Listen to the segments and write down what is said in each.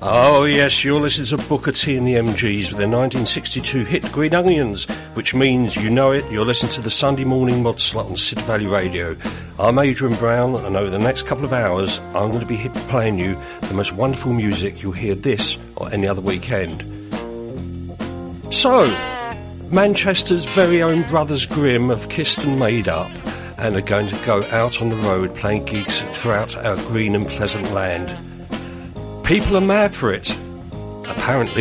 Oh yes, you're listening to Booker T and the MGs with their 1962 hit Green Onions, which means you know it, you're listening to the Sunday morning mod slot on Sid Valley Radio. I'm Adrian Brown, and over the next couple of hours I'm going to be playing you the most wonderful music you'll hear this or any other weekend. So, Manchester's very own Brothers Grimm have kissed and made up and are going to go out on the road playing gigs throughout our green and pleasant land. People are mad for it, apparently.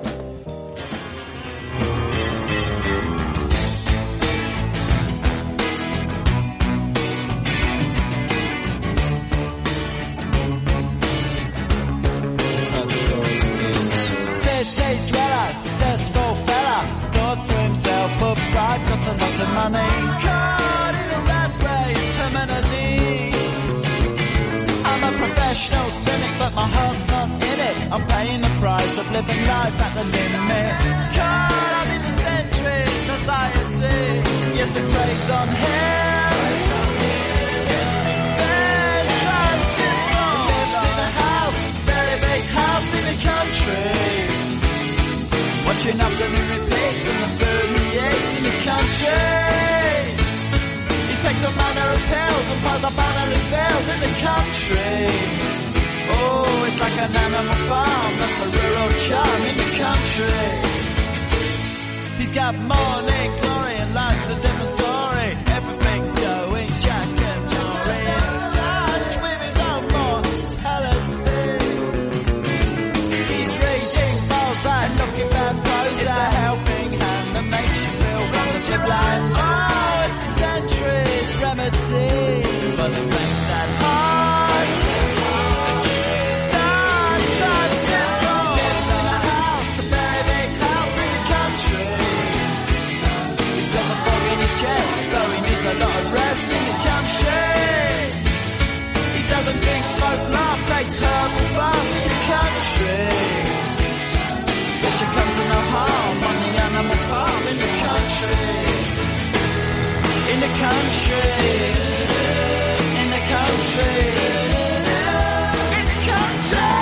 City dweller, successful fella, thought to himself, oops, I've got a lot of money. Caught in a rat race, terminally. I'm a professional cynic, but my heart's not in it. I'm paying the price of living life at the limit. Caught up in the centuries, anxiety. Yes, the craze on him. Getting there, transformed. Lives in a house, very big house in the country. Watching afternoon repeats and the food he eats in the country. He takes a manner of pills and piles up analyst bills in the country. Oh, it's like an animal farm, that's a rural charm in the country. He's got morning glory and life's a different story. Everything's going Jack and Jory, in touch with his own mortality. He's reading Balzac, looking bad Prozac. It's a helping hand that makes you feel relatively blind. Oh, it's a century's remedy for the pain that heart. Start trying simple. Lives in a house, a very big house in the country. He's got a fog in his chest, so he needs a lot of rest in the country. He doesn't drink, smoke, laugh, takes herbal baths in the country. Fish should come to no harm on the animal farm in the country. In the country. In the country. In the country.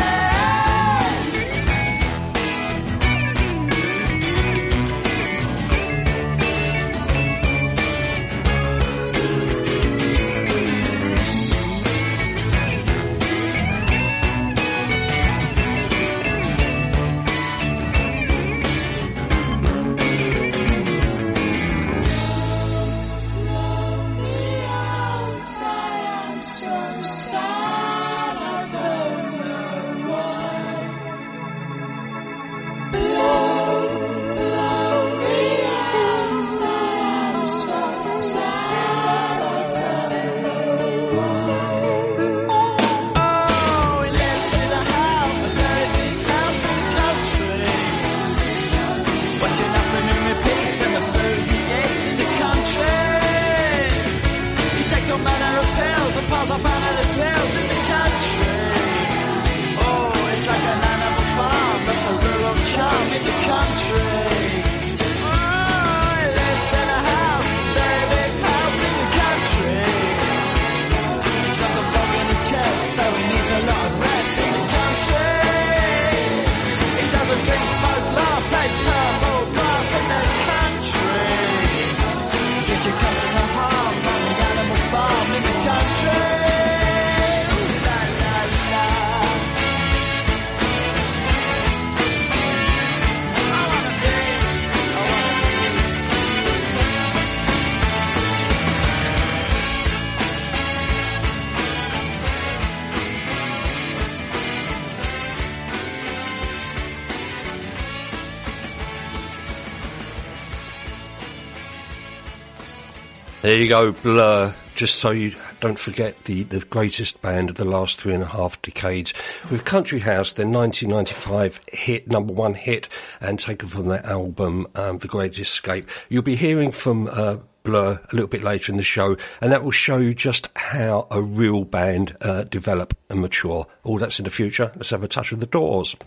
There you go, Blur, just so you don't forget the greatest band of the last 3.5 decades. With Country House, their 1995 hit, number one hit, and taken from their album, The Great Escape. You'll be hearing from Blur a little bit later in the show, and that will show you just how a real band develop and mature. All that's in the future. Let's have a touch of the Doors.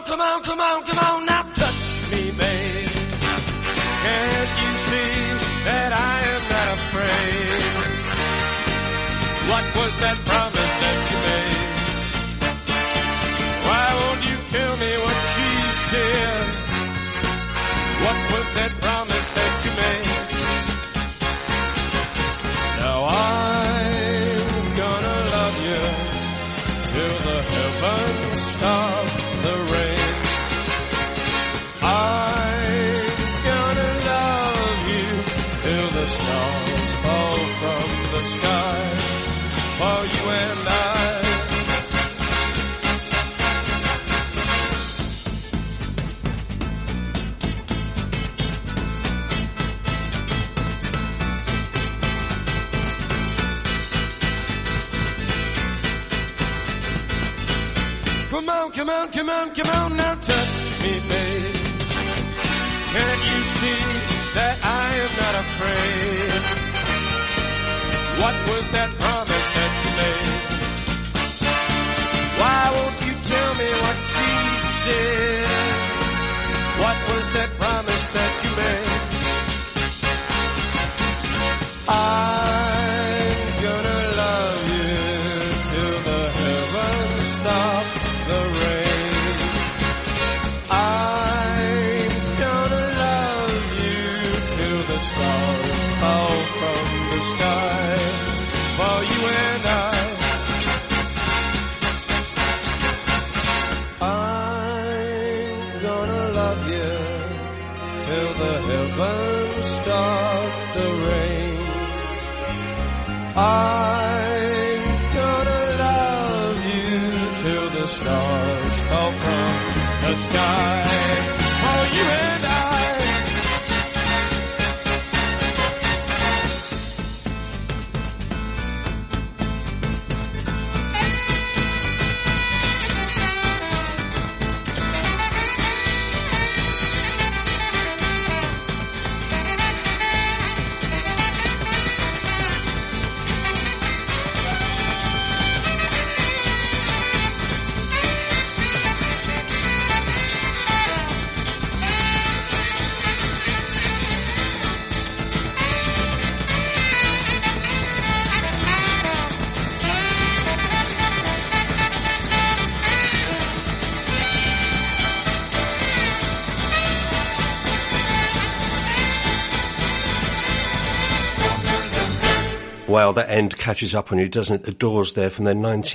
come on, come on, come on, now touch me, babe. Can't you see that I am not afraid? What was that promise that you made? Why won't you tell me what she said? What was that promise that you made? Now I'm gonna love you till the heavens stop the rain. I'm gonna love you till the stars fall from the sky for you and I. Come on, come on, come on, come on, now touch me, babe. Can't you see that I am not afraid? What was that promise that you made? Why won't you tell me what she said? What was that promise that you made? I'm gonna love you till the heavens stop the rain. I'm gonna love you till the stars fall from the sky for you and I. I'm gonna love you till the heavens stop the rain. I'm gonna love you till the stars fall from the sky for you and I. Well, that end catches up on you, doesn't it? The Doors there from their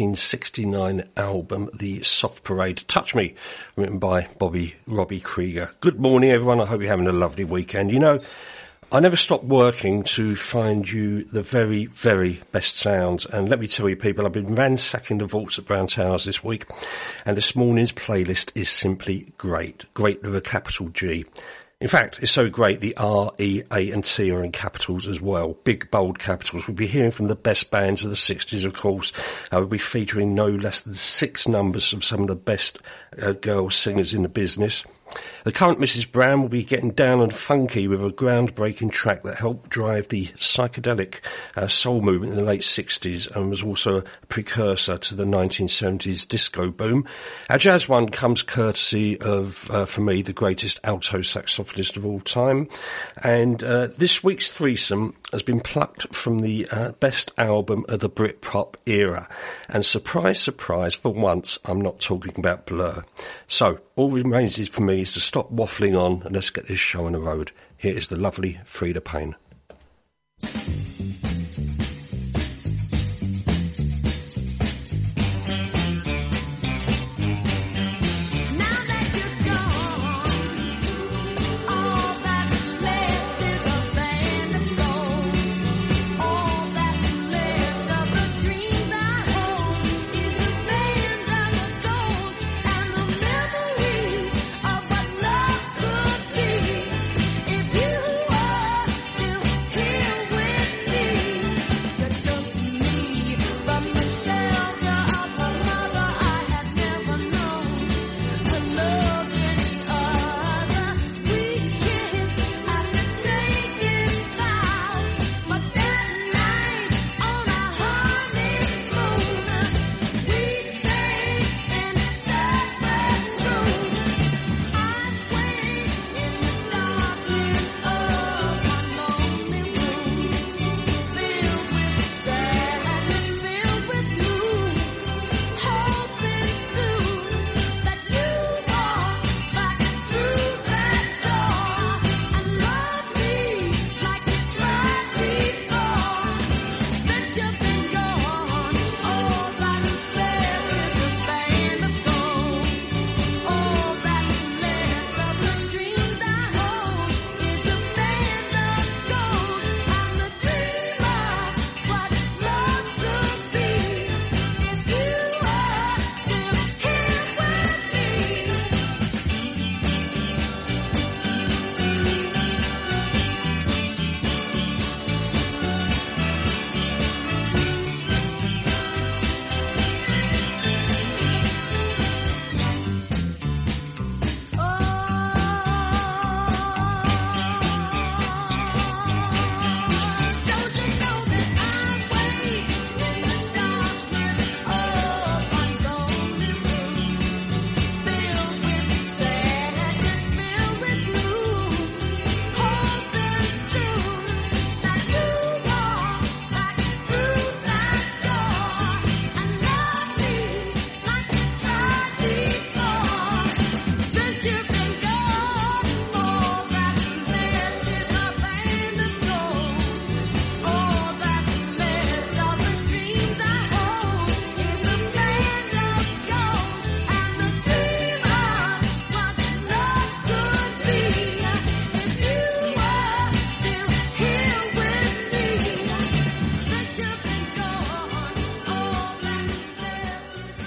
1969 album, The Soft Parade. Touch Me, written by Robbie Krieger. Good morning, everyone. I hope you're having a lovely weekend. You know, I never stop working to find you the very, very best sounds. And let me tell you, people, I've been ransacking the vaults at Brown Towers this week. And this morning's playlist is simply great. Great with a capital G. In fact, it's so great, the R, E, A and T are in capitals as well. Big, bold capitals. We'll be hearing from the best bands of the 60s, of course. We'll be featuring no less than 6 numbers of some of the best girl singers in the business. The current Mrs. Brown will be getting down and funky with a groundbreaking track that helped drive the psychedelic soul movement in the late 60s and was also a precursor to the 1970s disco boom. Our jazz one comes courtesy of, for me, the greatest alto saxophonist of all time. And this week's threesome has been plucked from the best album of the Britpop era. And surprise, surprise, for once, I'm not talking about Blur. So, all remains for me is to stop waffling on and let's get this show on the road. Here is the lovely Freda Payne. If you are still here with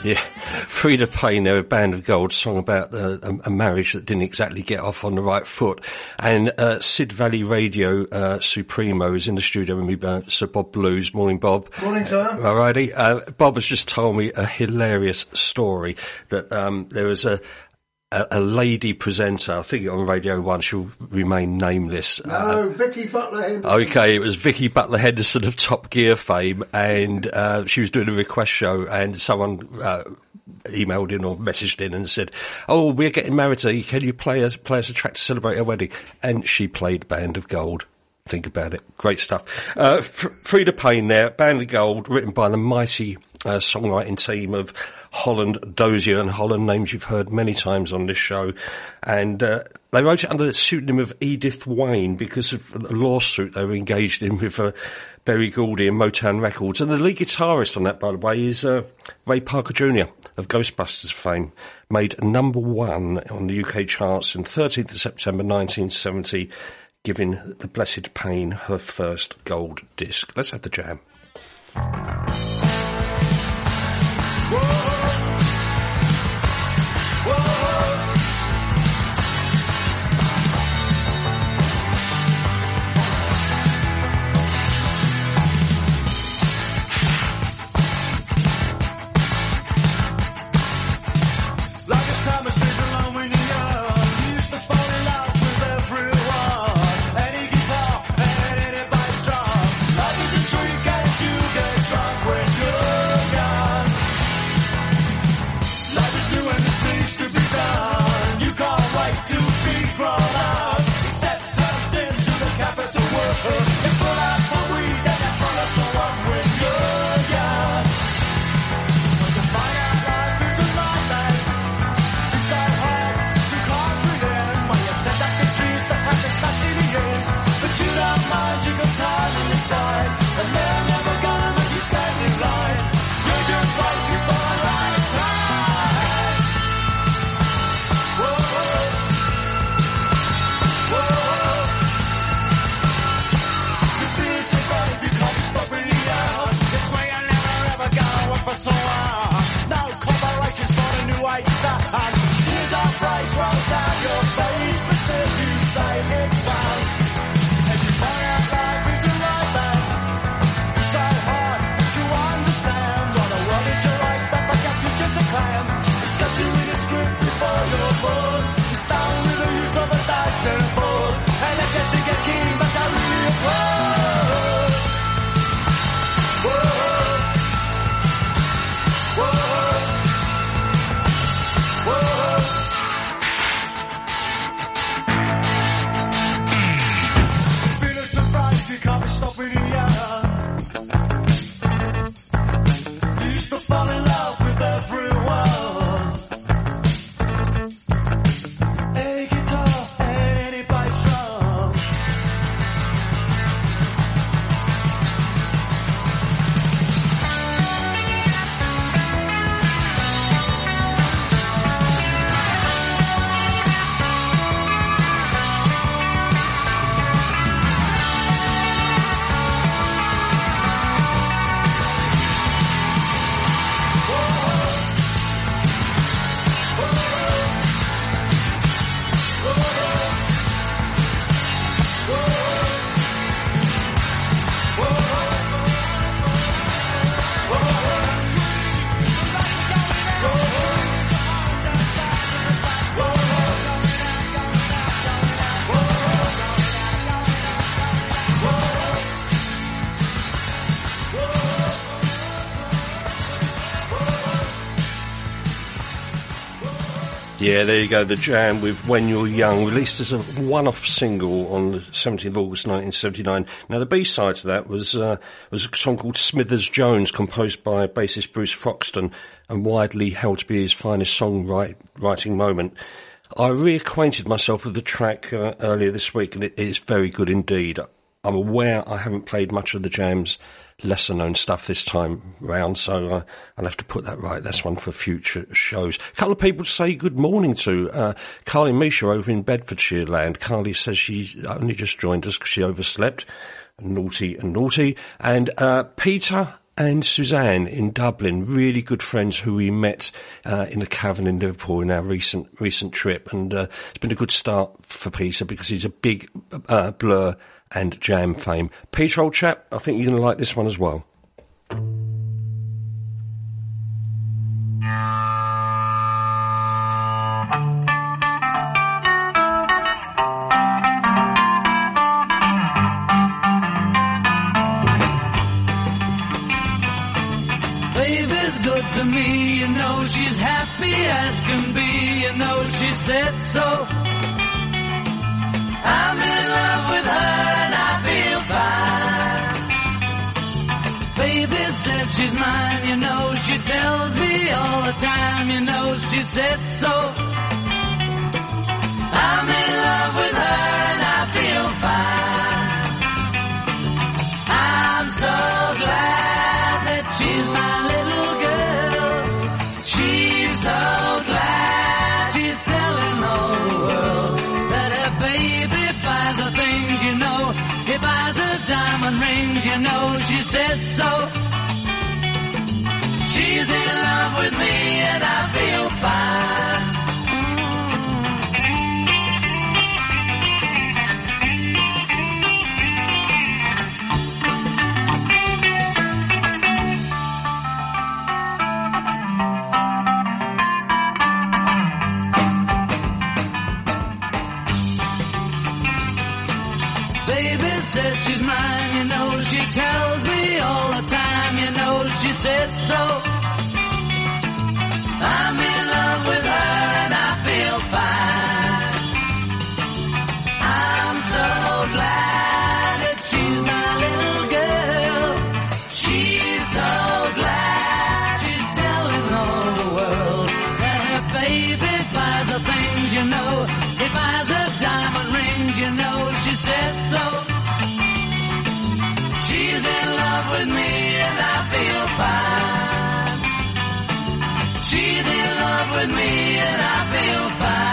Yeah, Frida Payne there, a Band of Gold, song about a marriage that didn't exactly get off on the right foot. And Sid Valley Radio Supremo is in the studio with me, Sir Bob Blues. Morning, Bob. Morning, sir. Alrighty. Bob has just told me a hilarious story that there was a lady presenter, I think on Radio 1, she'll remain nameless. No, Vicky Butler Henderson. Okay, it was Vicky Butler Henderson of Top Gear fame, and she was doing a request show, and someone emailed in or messaged in and said, "Oh, we're getting married today, can you play us a track to celebrate our wedding?" And she played Band of Gold. Think about it. Great stuff. Frida Payne there, Band of Gold, written by the mighty songwriting team of Holland Dozier, and Holland, names you've heard many times on this show. And they wrote it under the pseudonym of Edith Wayne because of a lawsuit they were engaged in with Berry Gordy and Motown Records. And the lead guitarist on that, by the way, is Ray Parker Jr. of Ghostbusters fame. Made number 1 on the UK charts on 13th of September 1970, giving the Blessed Payne her first gold disc. Let's have the jam. Whoa. Yeah, there you go, the jam with When You're Young, released as a one-off single on the 17th of August 1979. Now, the B-side to that was a song called Smithers Jones, composed by bassist Bruce Foxton, and widely held to be his finest songwriting moment. I reacquainted myself with the track earlier this week, and it is very good indeed. I'm aware I haven't played much of the Jam's lesser-known stuff this time round, so I'll have to put that right. That's one for future shows. A couple of people to say good morning to. Carly Misha over in Bedfordshire land. Carly says she only just joined us because she overslept. Naughty and naughty. And Peter and Suzanne in Dublin, really good friends who we met in the Cavern in Liverpool in our recent trip, and it's been a good start for Peter because he's a big Blur and Jam fame. Peter, old chap, I think you're going to like this one as well. To me, you know she's happy as can be, you know she said so. I'm in love with her and I feel fine. Baby says she's mine, you know she tells me all the time, you know she said so. I'm in love with her and I feel fine. I'm so glad that she's my little girl. She's so glad she's telling the whole world that her baby buys the things, you know. He buys the diamond rings, you know, she said so. She's in love with me and I feel fine. Says she's mine, you know, she tells me all the time, you know, she said so. I'm in love with her and I feel fine. I'm so glad that she's my little girl. She's so glad she's telling all the world that her baby buys the things, you know. He buys the diamond rings, you know, she said so. She's in love with me and I feel fine. She's in love with me and I feel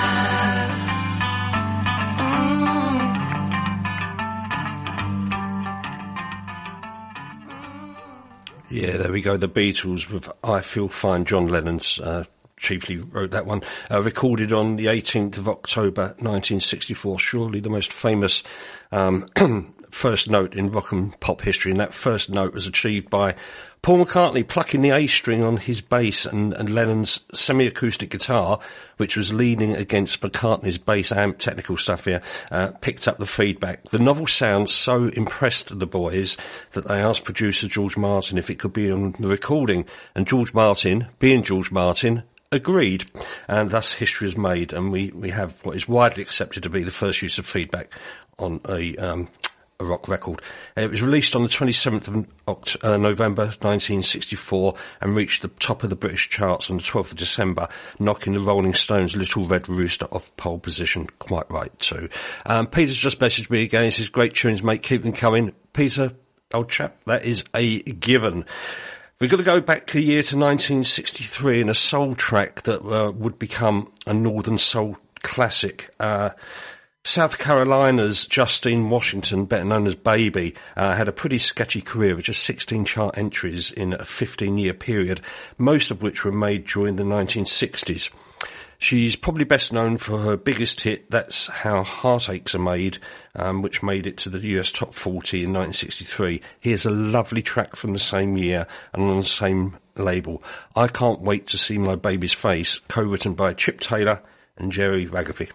fine. Yeah, there we go. The Beatles with I Feel Fine. John Lennon's chiefly wrote that one. Recorded on the 18th of October 1964. Surely the most famous first note in rock and pop history, and that first note was achieved by Paul McCartney plucking the A string on his bass and Lennon's semi-acoustic guitar, which was leaning against McCartney's bass amp. Technical stuff here, picked up the feedback. The novel sound so impressed the boys that they asked producer George Martin if it could be on the recording, and George Martin, being George Martin, agreed, and thus history is made, and we have what is widely accepted to be the first use of feedback on a rock record. It was released on the 27th of November 1964 and reached the top of the British charts on the 12th of December, knocking the Rolling Stones' Little Red Rooster off pole position. Quite right too. Peter's just messaged me again. He says, great tunes, mate, keep them coming. Peter, old chap, that is a given. We've got to go back a year to 1963 in a soul track that would become a Northern Soul classic. South Carolina's Justine Washington, better known as Baby, had a pretty sketchy career with just 16 chart entries in a 15-year period, most of which were made during the 1960s. She's probably best known for her biggest hit, That's How Heartaches Are Made, which made it to the US Top 40 in 1963. Here's a lovely track from the same year and on the same label, I Can't Wait to See My Baby's Face, co-written by Chip Taylor and Jerry Ragavy.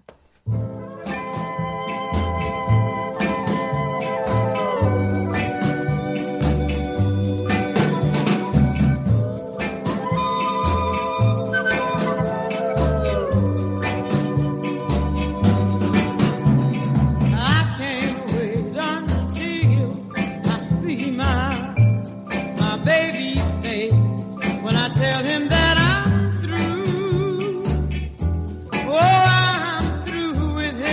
Tell him that I'm through. Oh, I'm through with him.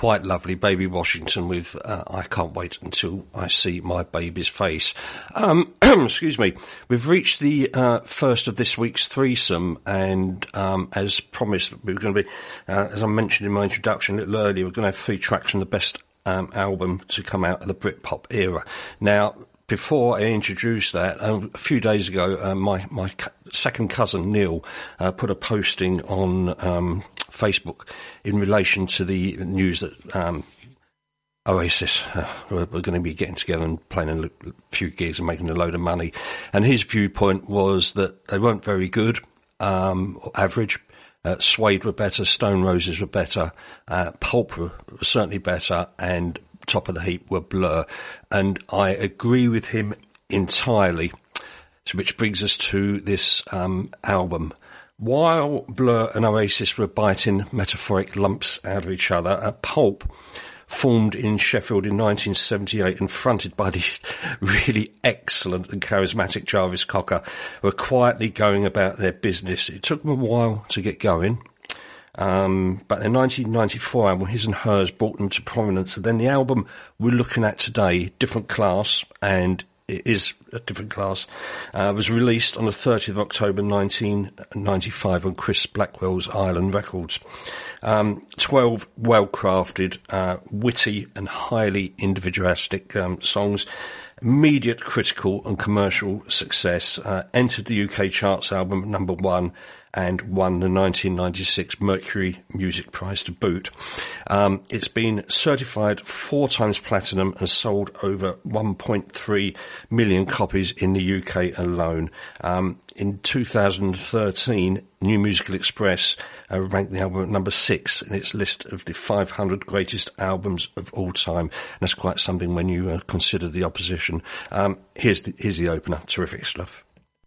quite lovely. Baby Washington with I Can't Wait Until I See My Baby's Face. Excuse me. We've reached the first of this week's threesome, and as promised, we're going to be, as I mentioned in my introduction a little earlier, we're going to have 3 tracks from the best album to come out of the Britpop era. Now, before I introduce that, a few days ago, my second cousin Neil put a posting on Facebook in relation to the news that Oasis were going to be getting together and playing a few gigs and making a load of money. And his viewpoint was that they weren't very good, average. Suede were better, Stone Roses were better, Pulp were certainly better, and top of the heap were Blur. And I agree with him entirely, which brings us to this album. While Blur and Oasis were biting metaphoric lumps out of each other, Pulp, formed in Sheffield in 1978 and fronted by the really excellent and charismatic Jarvis Cocker, were quietly going about their business. It took them a while to get going, but their 1994 album, His and Hers, brought them to prominence. And then the album we're looking at today, Different Class, and it is a different class, was released on the 30th of October 1995 on Chris Blackwell's Island Records. 12 well-crafted, witty and highly individualistic songs, immediate critical and commercial success, entered the UK charts album at number 1 and won the 1996 Mercury Music Prize to boot. It's been certified 4 times platinum and sold over 1.3 million copies in the UK alone. In 2013, New Musical Express ranked the album at number 6 in its list of the 500 greatest albums of all time. And that's quite something when you consider the opposition. Here's the opener. Terrific stuff.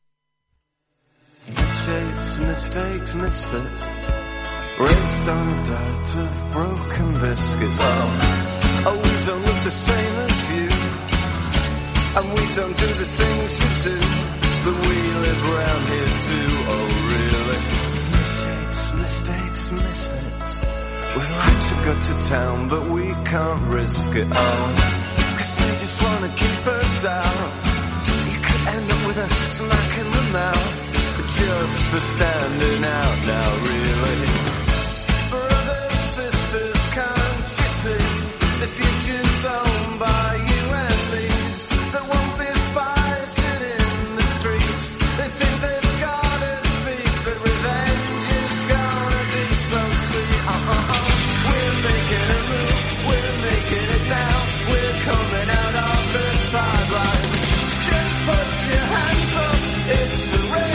Misshapes, mistakes, misfits, raised on a diet of broken biscuits. Oh, we don't look the same as you, and we don't do the things you do, but we live around here too. Oh, really? Misshapes, mistakes, misfits, we like to go to town, but we can't risk it. Oh, 'cause they just wanna keep us out. You could end up with a smack in the mouth, just for standing out now, really. Brothers, sisters, can't you see the future's owned by you and me? There won't be fighting in the streets. They think they've got us beat, but revenge is gonna be so sweet. We're making a move, we're making it now. We're coming out of the sideline. Just put your hands up, it's the rain.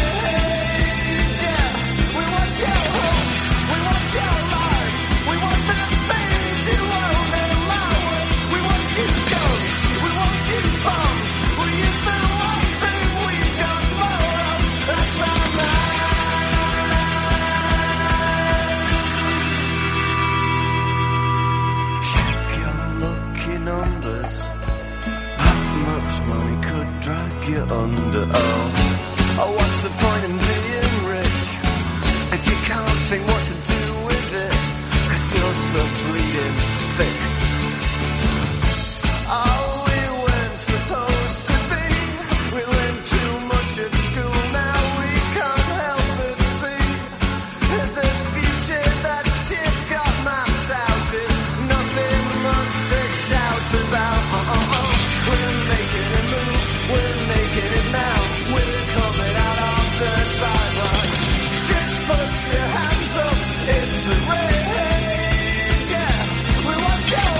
Under. Oh, what's the point in being rich if you can't think what to do with it, 'cause you're so bleeding thick. Oh, we weren't supposed to be, we learned too much at school, now we can't help but see the future that you've got mapped out is nothing much to shout about. We're making a move, we're making it now, we're coming out of the sideline. Just put your hands up, it's a rage, yeah, we want you.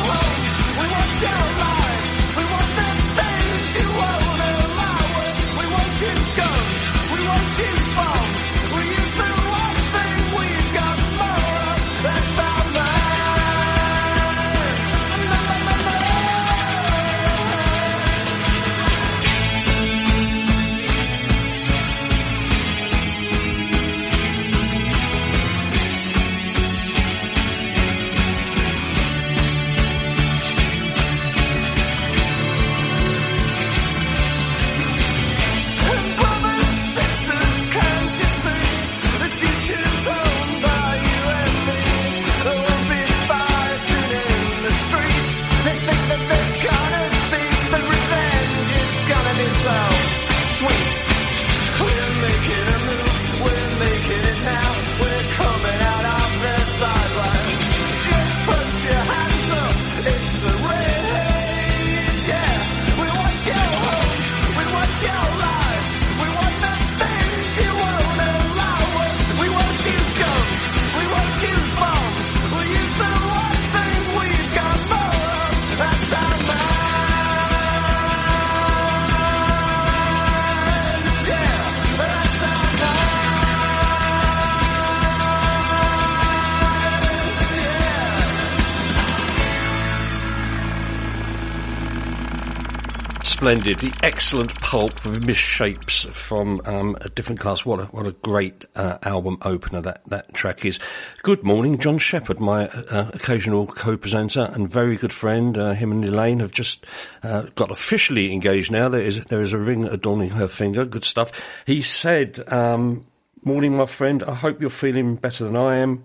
splendid. The excellent pulp of Misshapes from A Different Class. What a great album opener that track is. Good morning, John Shepherd, my occasional co-presenter and very good friend. Him and Elaine have just got officially engaged now. There is a ring adorning her finger. Good stuff. He said, morning, my friend. I hope you're feeling better than I am.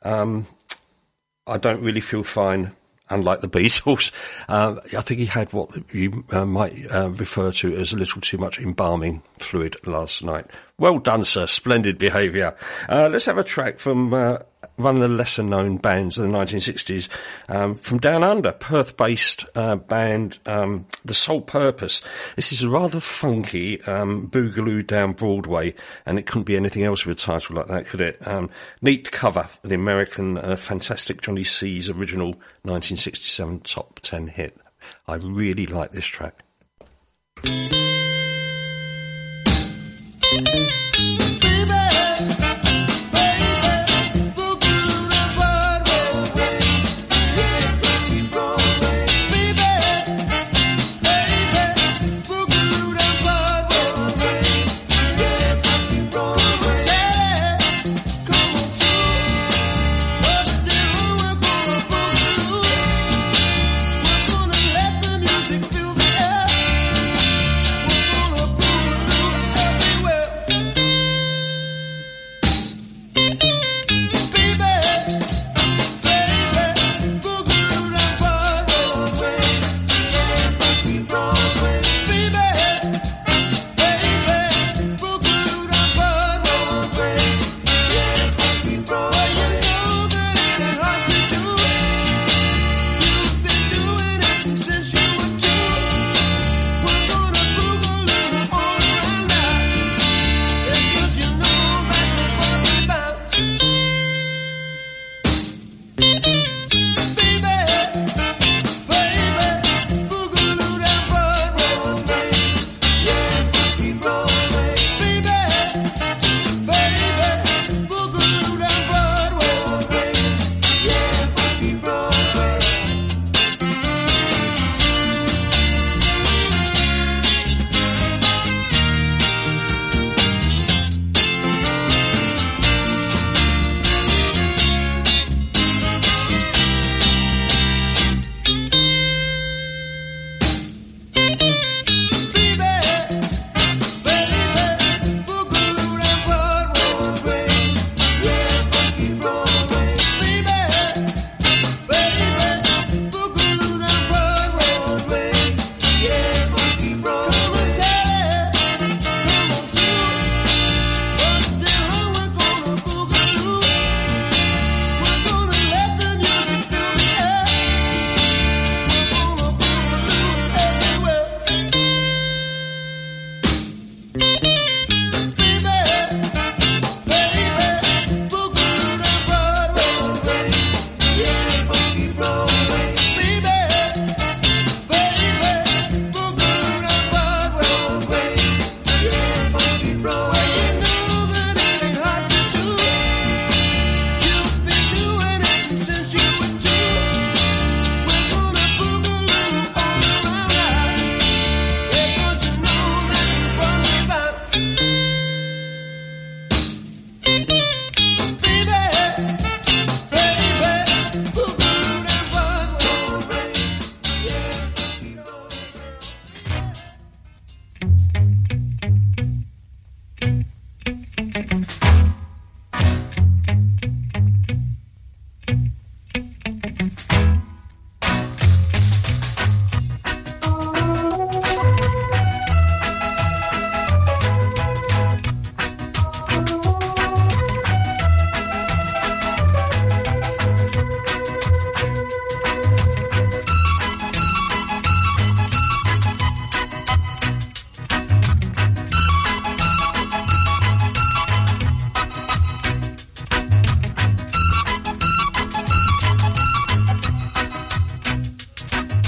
I don't really feel fine. Unlike the Beatles, I think he had what you might refer to as a little too much embalming fluid last night. Well done, sir. Splendid behaviour. Let's have a track from one of the lesser-known bands of the 1960s, from Down Under, Perth-based band, The Sole Purpose. This is a rather funky boogaloo down Broadway, and it couldn't be anything else with a title like that, could it? Neat cover, the American fantastic Johnny C's original 1967 top 10 hit. I really like this track.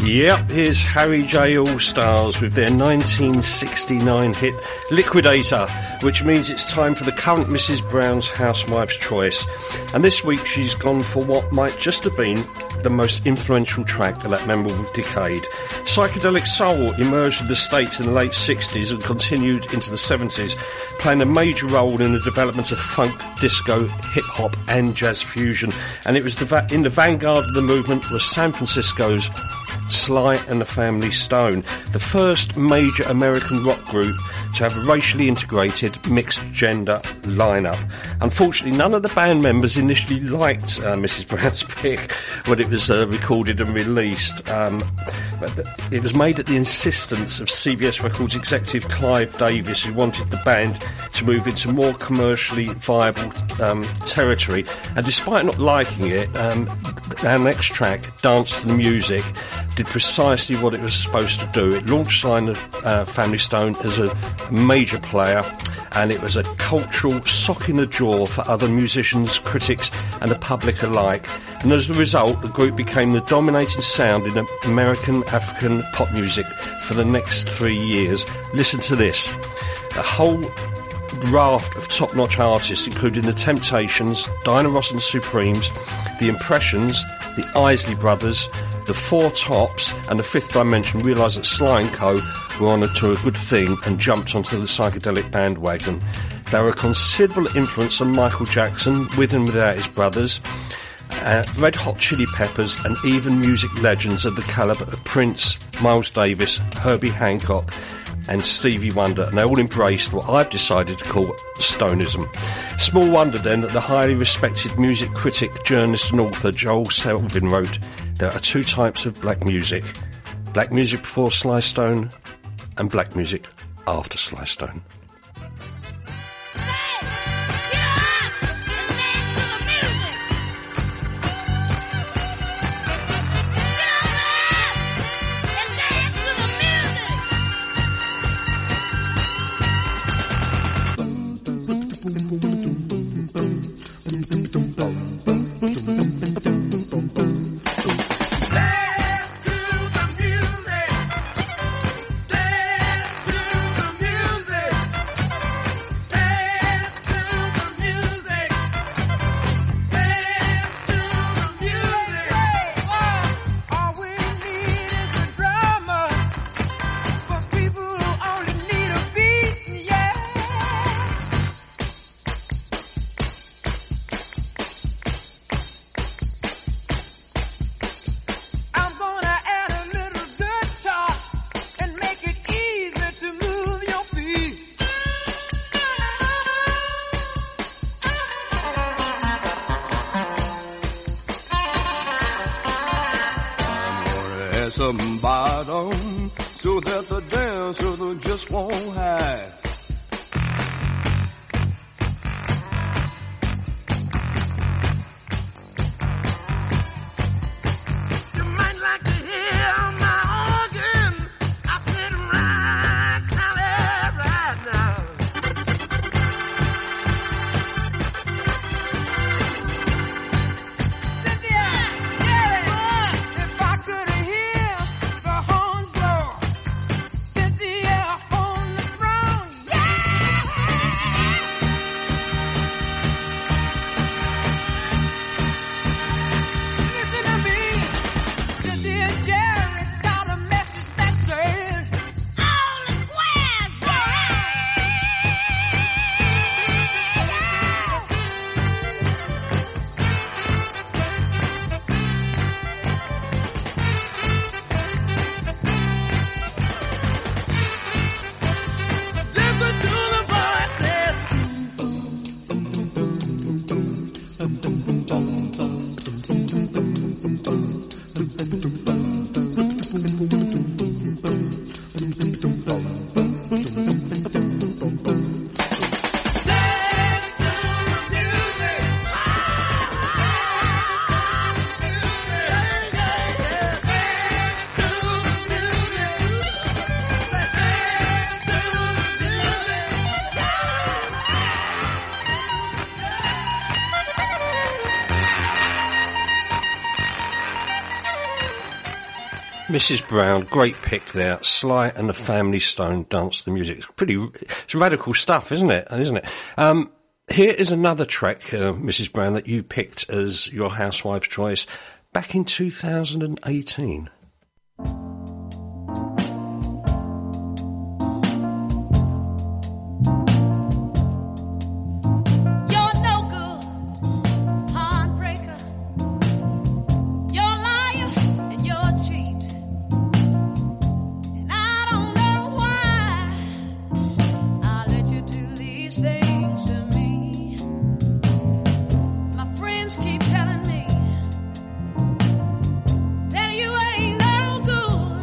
Yep, here's Harry J. All-Stars with their 1969 hit Liquidator, which means it's time for the current Mrs. Brown's Housewife's Choice. And this week she's gone for what might just have been the most influential track of that memorable decade. Psychedelic soul emerged in the States in the late 60s and continued into the 70s, playing a major role in the development of funk, disco, hip-hop and jazz fusion. And it was in the vanguard of the movement was San Francisco's Sly and the Family Stone, the first major American rock group to have a racially integrated mixed-gender lineup. Unfortunately, none of the band members initially liked Mrs. Brown's pick when it was recorded and released. But it was made at the insistence of CBS Records executive Clive Davis, who wanted the band to move into more commercially viable territory. And despite not liking it, our next track, Dance to the Music, did precisely what it was supposed to do. It launched Sly and the Family Stone as a major player, and it was a cultural sock in the jaw for other musicians, critics and the public alike. And as a result, the group became the dominating sound in American African pop music for the next 3 years. Listen to this. A whole raft of top-notch artists, including the Temptations, Diana Ross and the Supremes, the Impressions, the Isley Brothers, the Four Tops and the Fifth Dimension, realised that Sly & Co. were on to a good thing and jumped onto the psychedelic bandwagon. They were a considerable influence on Michael Jackson, with and without his brothers, Red Hot Chili Peppers, and even music legends of the calibre of Prince, Miles Davis, Herbie Hancock and Stevie Wonder, and they all embraced what I've decided to call Stonism. Small wonder then that the highly respected music critic, journalist and author Joel Selvin wrote, "There are two types of black music before Sly Stone and black music after Sly Stone." Some bottom so that the dancer just won't hide. You might like to hear my organ. I sit right now, right now. If I could hear the horns blow, Cynthia on the throne, listen to me, Cynthia and Jerry got a message that says, all is listen to the voices. Mrs. Brown, great pick there. Sly and the Family Stone Dance the Music. It's radical stuff, isn't it? Here is another track, Mrs. Brown, that you picked as your housewife's choice back in 2018. Keep telling me that you ain't no good.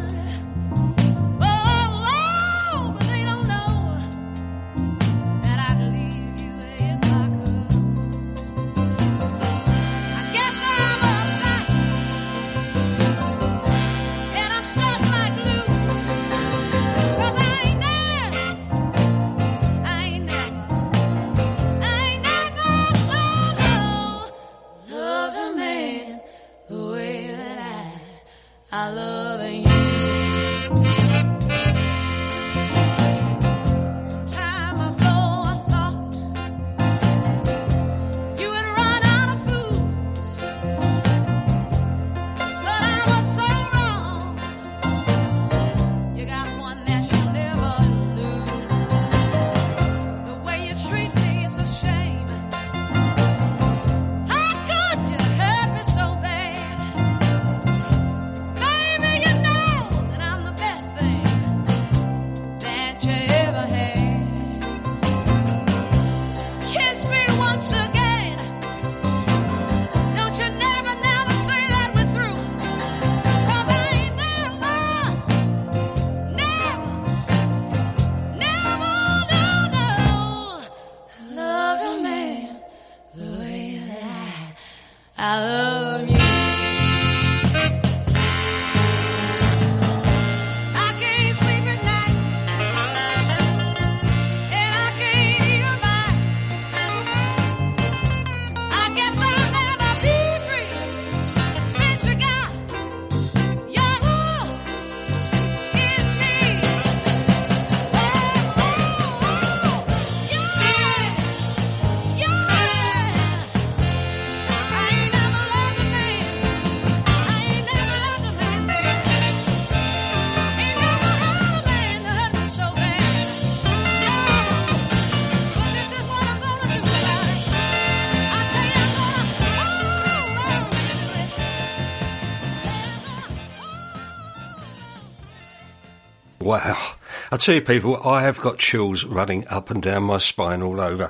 Wow. I tell you, people, I have got chills running up and down my spine all over.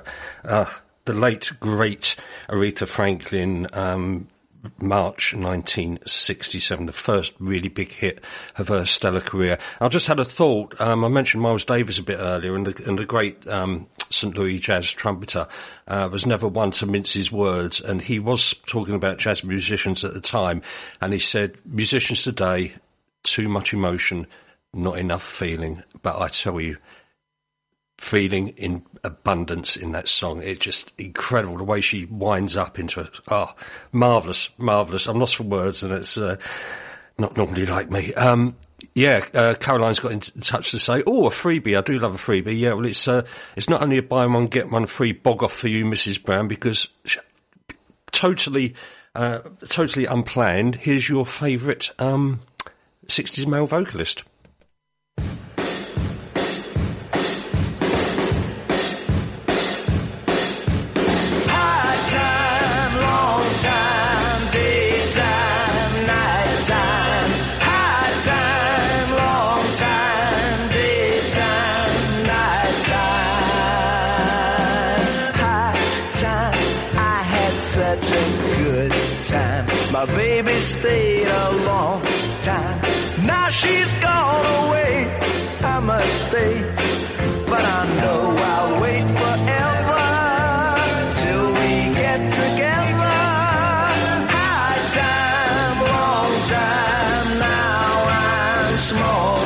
The late, great Aretha Franklin, March 1967, the first really big hit of her stellar career. I just had a thought. I mentioned Miles Davis a bit earlier, and the great St. Louis jazz trumpeter was never one to mince his words, and he was talking about jazz musicians at the time, and he said, musicians today, too much emotion, not enough feeling. But I tell you, feeling in abundance in that song. It's just incredible the way she winds up into it. Oh, marvellous, marvellous. I'm lost for words, and it's not normally like me. Caroline's got in touch to say, oh, a freebie. I do love a freebie. Yeah, well, it's not only a buy one, get one free bog off for you, Mrs. Brown, because totally unplanned. Here's your favourite 60s male vocalist. My baby stayed a long time. Now she's gone away. I must stay, but I know I'll wait forever till we get together. High time, long time, now I'm small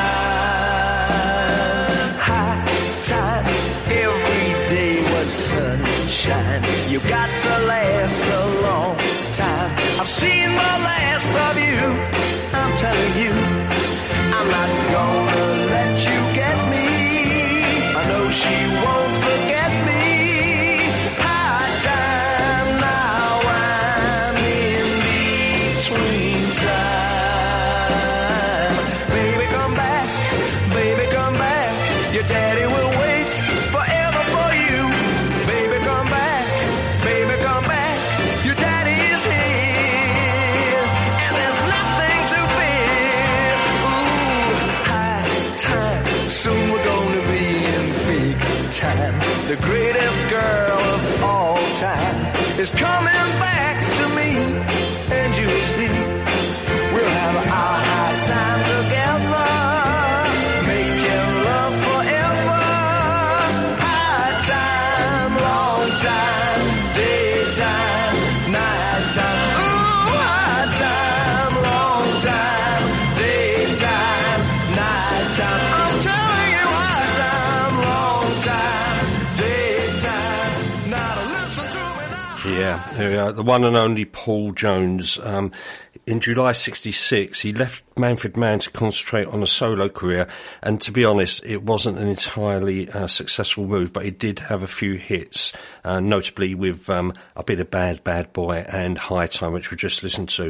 time. High time, every day was sunshine. You got to last a long time. I've seen the last of you. I'm telling you, I'm not gonna let you get me. I know she won't forget me. High time, now I'm in between time. Baby, come back, baby, come back. Your daddy will wait forever for you. Baby, come back, baby, come back. Your daddy is here, and there's nothing to fear. Ooh, high time, soon we're gonna be in big time. The greatest girl of all time is coming back to me, and you'll see we'll have our high time together, making love forever. High time, long time, daytime, nighttime. Ooh, high time, long time, daytime, nighttime. I'm telling you, high time, long time, daytime. Now to listen to me now. Yeah, here we are. The one and only Paul Jones. In July '66, he left Manfred Mann to concentrate on a solo career, and to be honest, it wasn't an entirely successful move, but he did have a few hits, notably with a bit of Bad Bad Boy and High Time, which we just listened to.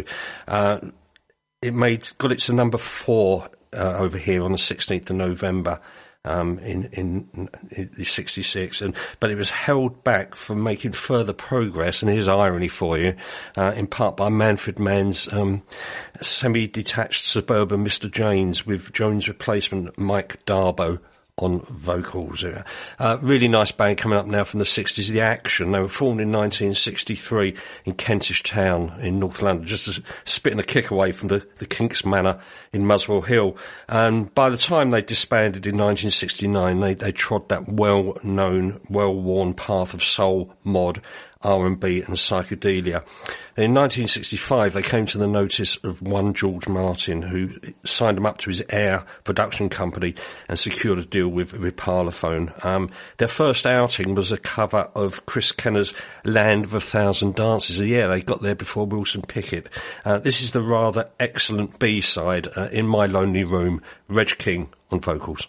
It got it to number 4 over here on the 16th of November. In 66, but it was held back from making further progress, and here's irony for you, in part by Manfred Mann's semi-detached suburban Mr. Janes, with Jones' replacement Mike Darbo on vocals. Really nice band coming up now from the 60s, The Action. They were formed in 1963 in Kentish Town in North London, just a spit and a kick away from the Kinks Manor in Muswell Hill. And by the time they disbanded in 1969, they trod that well-known, well-worn path of soul, mod, R&B and psychedelia. In 1965, they came to the notice of one George Martin, who signed them up to his Air production company and secured a deal with Parlophone. Their first outing was a cover of Chris Kenner's Land of a Thousand Dances. Yeah, they got there before Wilson Pickett. This is the rather excellent B-side, In My Lonely Room, Reg King on vocals.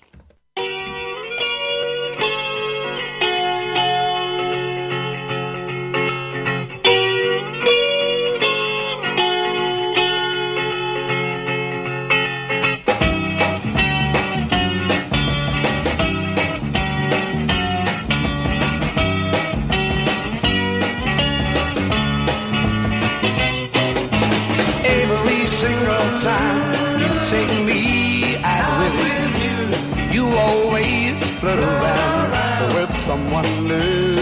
Someone new,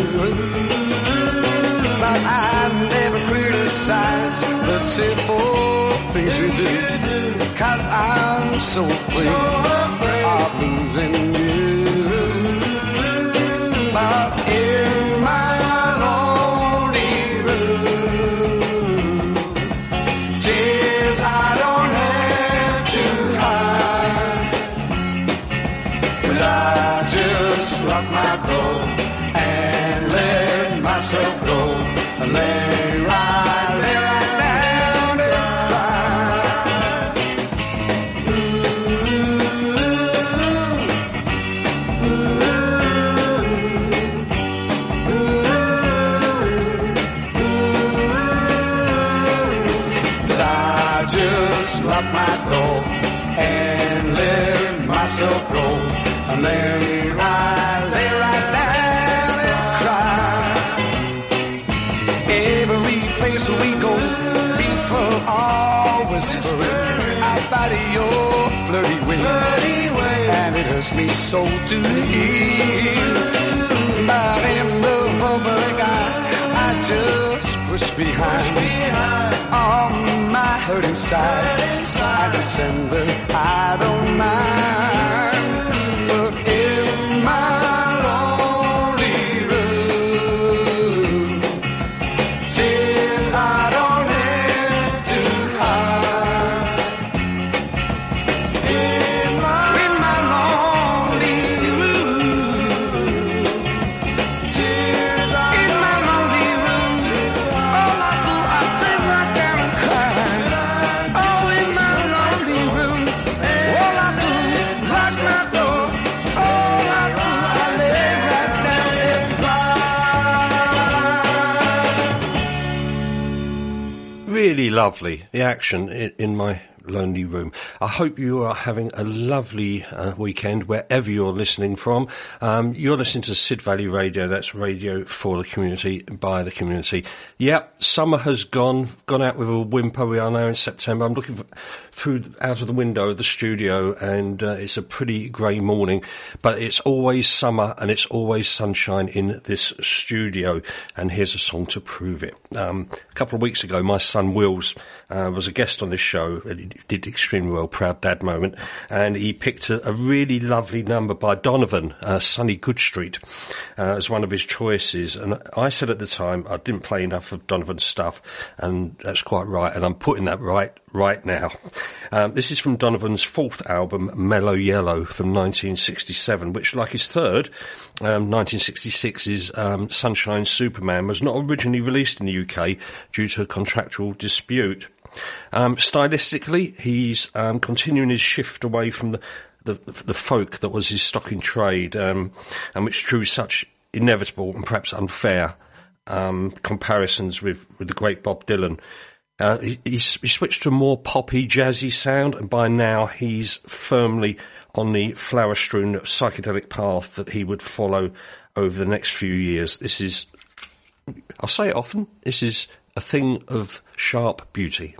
but I never criticize the simple things you do, 'cause I'm so afraid of losing you. But in my lonely room, tears I don't have to hide, 'cause I just lock my door and let myself go and lay right down and cry. Cause I just lock my door and let myself go and lay right down and cry. Every place we go, people are whispering about your flirty ways, and it hurts me so to hear. But in the public eye, I just push behind on my hurting side. I pretend that I don't mind. lovely. The action in my lonely room. I hope you are having a lovely weekend wherever you're listening from. You're listening to Sid Valley Radio. That's radio for the community, by the community. Yep, summer has gone out with a whimper. We are now in September. I'm looking out of the window of the studio, and it's a pretty grey morning, but it's always summer and it's always sunshine in this studio, and here's a song to prove it. A couple of weeks ago, my son Wills was a guest on this show, and he did extremely well, proud dad moment, and he picked a really lovely number by Donovan, Sunny Goodstreet, as one of his choices. And I said at the time I didn't play enough of Donovan's stuff, and that's quite right, and I'm putting that right now. This is from Donovan's fourth album, Mellow Yellow, from 1967, which, like his third, 1966's Sunshine Superman, was not originally released in the UK due to a contractual dispute. Stylistically, he's continuing his shift away from the folk that was his stock in trade, and which drew such inevitable and perhaps unfair comparisons with the great Bob Dylan. He switched to a more poppy, jazzy sound, and by now he's firmly on the flower-strewn psychedelic path that he would follow over the next few years. This is, I'll say it often, this is a thing of sharp beauty.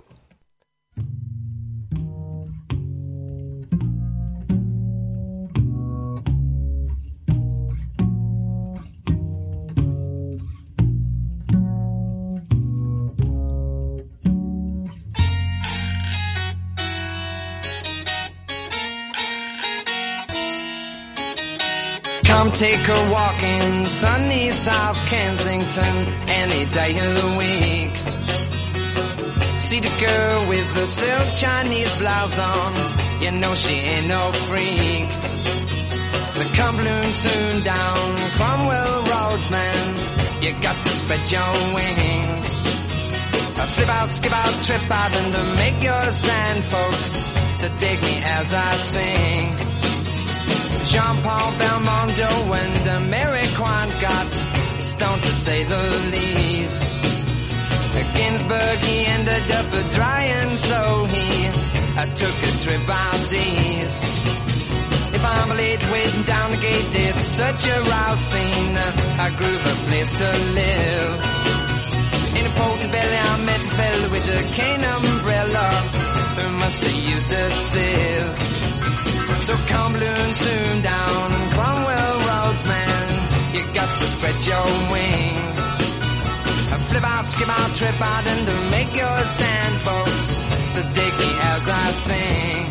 Come take a walk in sunny South Kensington any day of the week. See the girl with the silk Chinese blouse on, you know she ain't no freak. The Cumberland soon down Cromwell Road, man, you got to spread your wings. Flip out, skip out, trip out, and make your stand, folks, to dig me as I sing. Jean-Paul Belmondo and Mary Quant got stoned, to say the least. Ginsberg, he ended up drying, so he took a trip out east. If I'm late waiting down the gate, it's such a rouse scene, a groove, a place to live. In a Portobello, I met a fella with a cane umbrella who must have used a sieve. So Cumberland soon down Cromwell Road, man, you got to spread your wings. Flip out, skip out, trip out, and make your stand, folks, to dig me as I sing.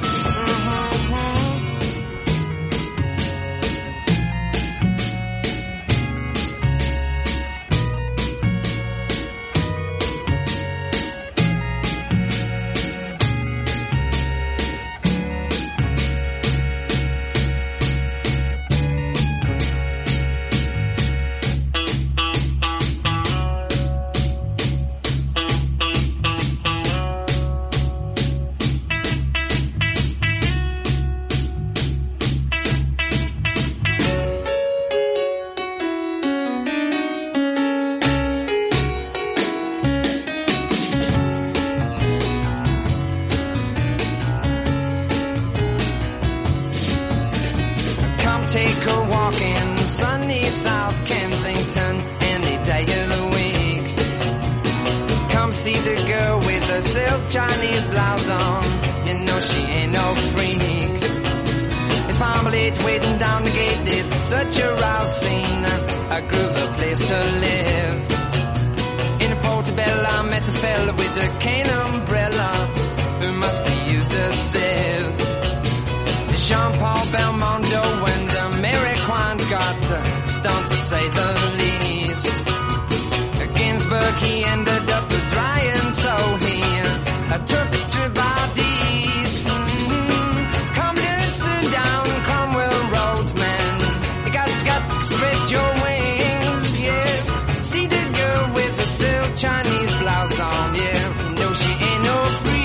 Take a walk in sunny South Kensington any day of the week. Come see the girl with the silk Chinese blouse on, you know she ain't no freak. If I'm late waiting down the gate, it's such a rouse scene, a groove, a place to live. In a Portobello, I met a fella with a cane umbrella who must have used a sieve. Jean-Paul Belmondo and Mary Quant got stoned, to say the least. Ginsberg, he ended up drying, so he took a trip out east. Cumberland soon down Cromwell Road, man, you got to spread your wings, yeah. See the girl with the silk Chinese blouse on, yeah, you know she ain't no freak.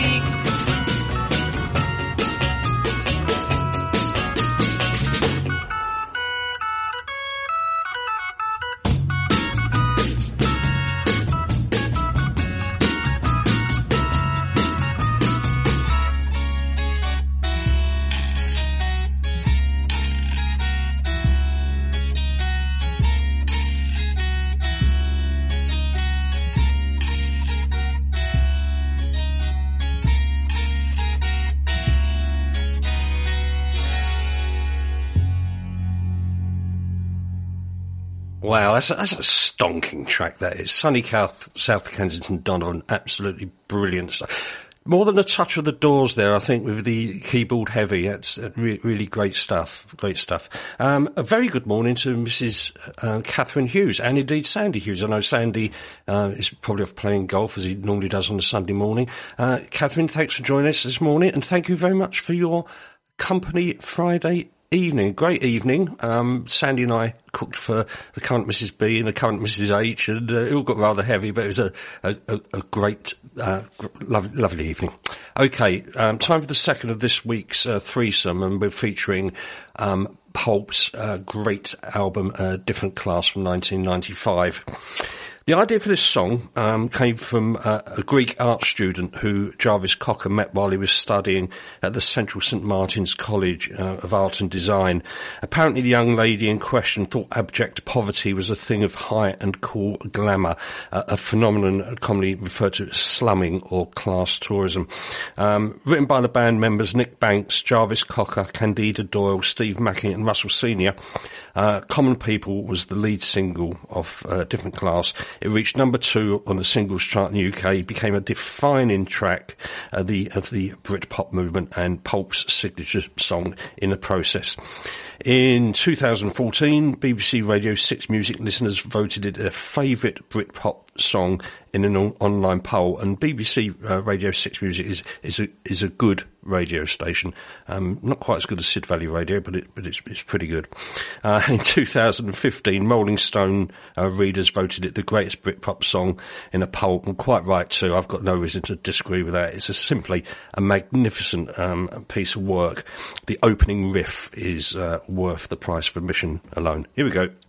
Wow, that's a stonking track, that is. Sunny South Kensington Donovan, absolutely brilliant stuff. More than a touch of the Doors there, I think, with the keyboard heavy. That's really great stuff. Great stuff. A very good morning to Mrs. Catherine Hughes, and indeed Sandy Hughes. I know Sandy is probably off playing golf, as he normally does on a Sunday morning. Catherine, thanks for joining us this morning, and thank you very much for your company Friday evening. Great evening. Sandy and I cooked for the current Mrs. B and the current Mrs. H, and it all got rather heavy, but it was a great, lovely evening. Okay, time for the second of this week's threesome, and we're featuring Pulp's great album, Different Class, from 1995. The idea for this song came from a Greek art student who Jarvis Cocker met while he was studying at the Central St Martin's College of Art and Design. Apparently the young lady in question thought abject poverty was a thing of high and cool glamour, a phenomenon commonly referred to as slumming or class tourism. Written by the band members Nick Banks, Jarvis Cocker, Candida Doyle, Steve Mackey and Russell Senior, Common People was the lead single of Different Class. It reached number 2 on the singles chart in the UK, became a defining track of the Britpop movement and Pulp's signature song in the process. In 2014, BBC Radio 6 music listeners voted it their favourite Britpop song in an online poll, and BBC Radio 6 Music is a good radio station. Not quite as good as Sid Valley Radio, but it's pretty good. In 2015, Rolling Stone readers voted it the greatest Britpop song in a poll, and quite right too. I've got no reason to disagree with that. It's simply a magnificent piece of work. The opening riff is worth the price of admission alone. Here we go.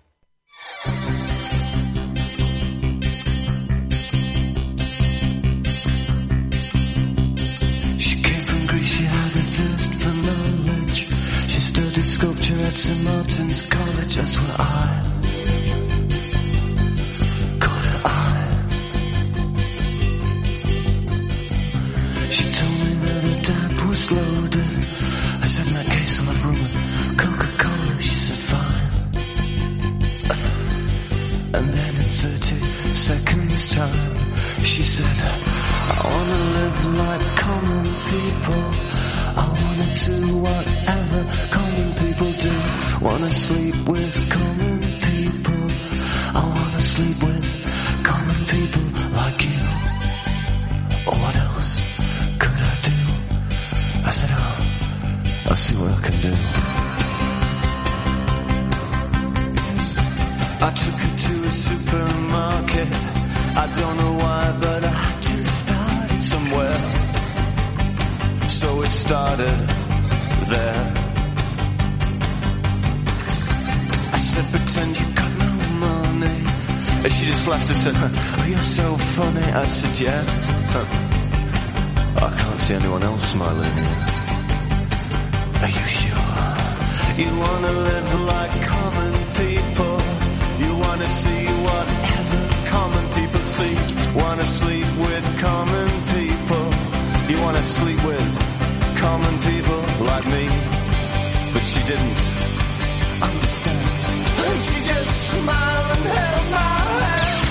She had a thirst for knowledge. She studied sculpture at St Martin's College. That's where I caught her eye. She told me that her dad was loaded. I said, in that case I'll have room with Coca-Cola. She said, fine. And then in 30 seconds time, she said, I wanna live like common people. I wanna do whatever common people do. Wanna sleep with common people. I wanna sleep with common people like you. What else could I do? I said, oh, I'll see what I can do. I took her to a supermarket. I don't know why, but I had to start it somewhere. So it started there. I said, pretend you got no money. And she just laughed and said, oh, you're so funny. I said, yeah. I can't see anyone else smiling here. Are you sure? You wanna live like common people. You wanna see whatever common people see. Wanna sleep with common people. You wanna sleep with common people like me. But she didn't understand. And she just smiled and held my hand.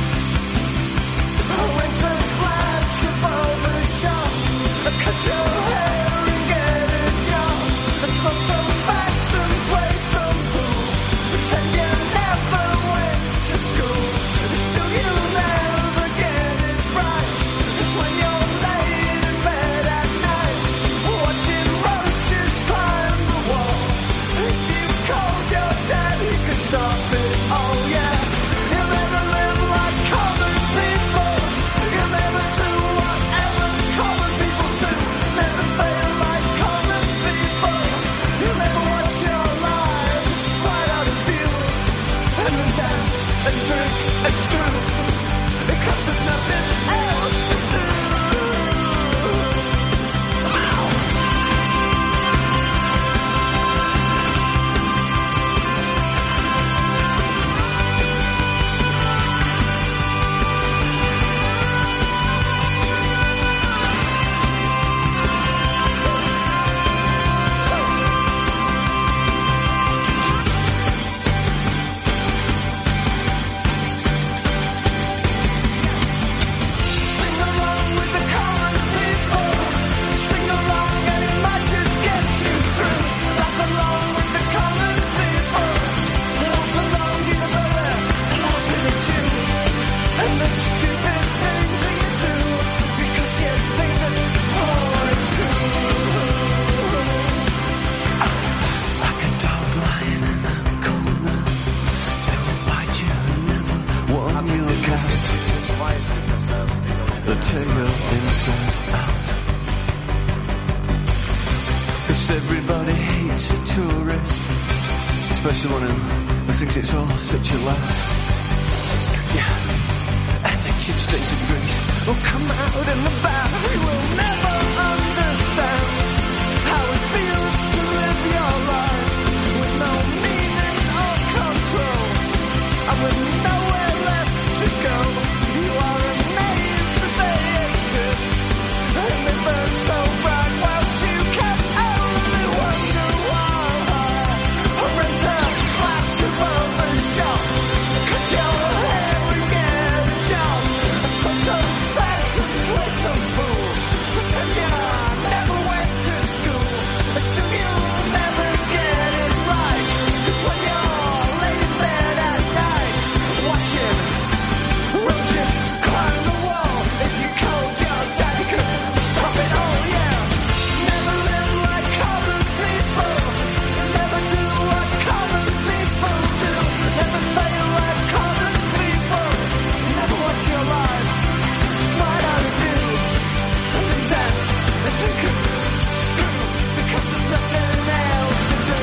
I went to flash your barber shop. I cut your hair and get a job. I smoke some facts and play some pool. Pretend you never went to school. Still you never get it right. It's when you're laid in bed at night, watching roaches climb the wall. If you called your dad, he could stop it. Oh yeah, you'll never live like common people. You'll never do whatever common people do. Never fail like common people. You'll never watch your lives slide out of view. And then dance and drink and screw. Because there's nothing else to do. potato inside out. 'Cause everybody hates a tourist, especially one who thinks it's all such a laugh. Yeah, and the chips days of grace will come out in the bath. We will never understand how it feels to live your life with no meaning or control, and with nowhere left to go. You are amazed that they exist, and they burn so bright whilst you can only wonder why. I rent a flat above the shop, cut your hair and get a job. I smoke some fags and play some fool, pretend you never went to school, and still you'll never get it right. 'Cause when you're laid in bed at night, watching roaches climb the wall, if you called your daddy could stop it all, yeah. Never live like common people, never do what common people do, never fail like common people, never watch your life slide out of you, and then dance and think of school, because there's nothing else to do.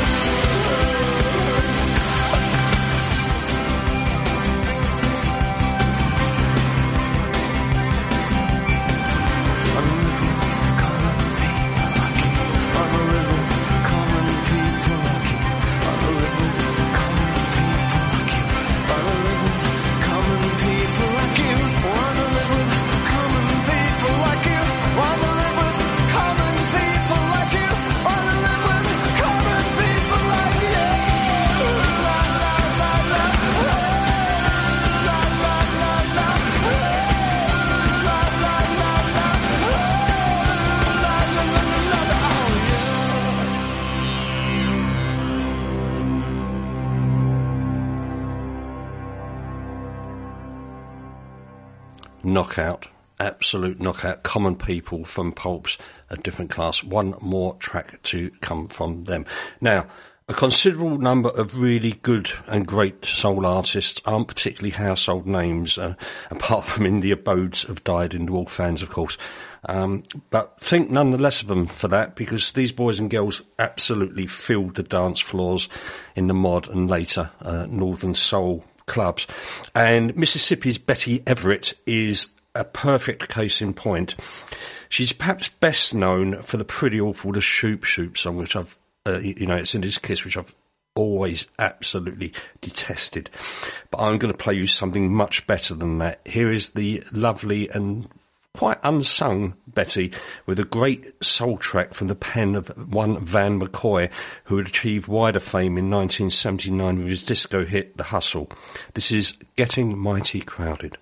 Knockout, absolute knockout. Common People from Pulps, a different class. One more track to come from them. Now, a considerable number of really good and great soul artists aren't particularly household names, apart from in the abodes of Died-In Dwarf fans, of course. But think none the less of them for that, because these boys and girls absolutely filled the dance floors in the mod and later Northern Soul clubs. And Mississippi's Betty Everett is a perfect case in point. She's perhaps best known for the pretty awful The Shoop Shoop song, which I've, it's in His Kiss, which I've always absolutely detested. But I'm going to play you something much better than that. Here is the lovely and quite unsung Betty with a great soul track from the pen of one Van McCoy, who had achieved wider fame in 1979 with his disco hit The Hustle. This is Getting Mighty Crowded.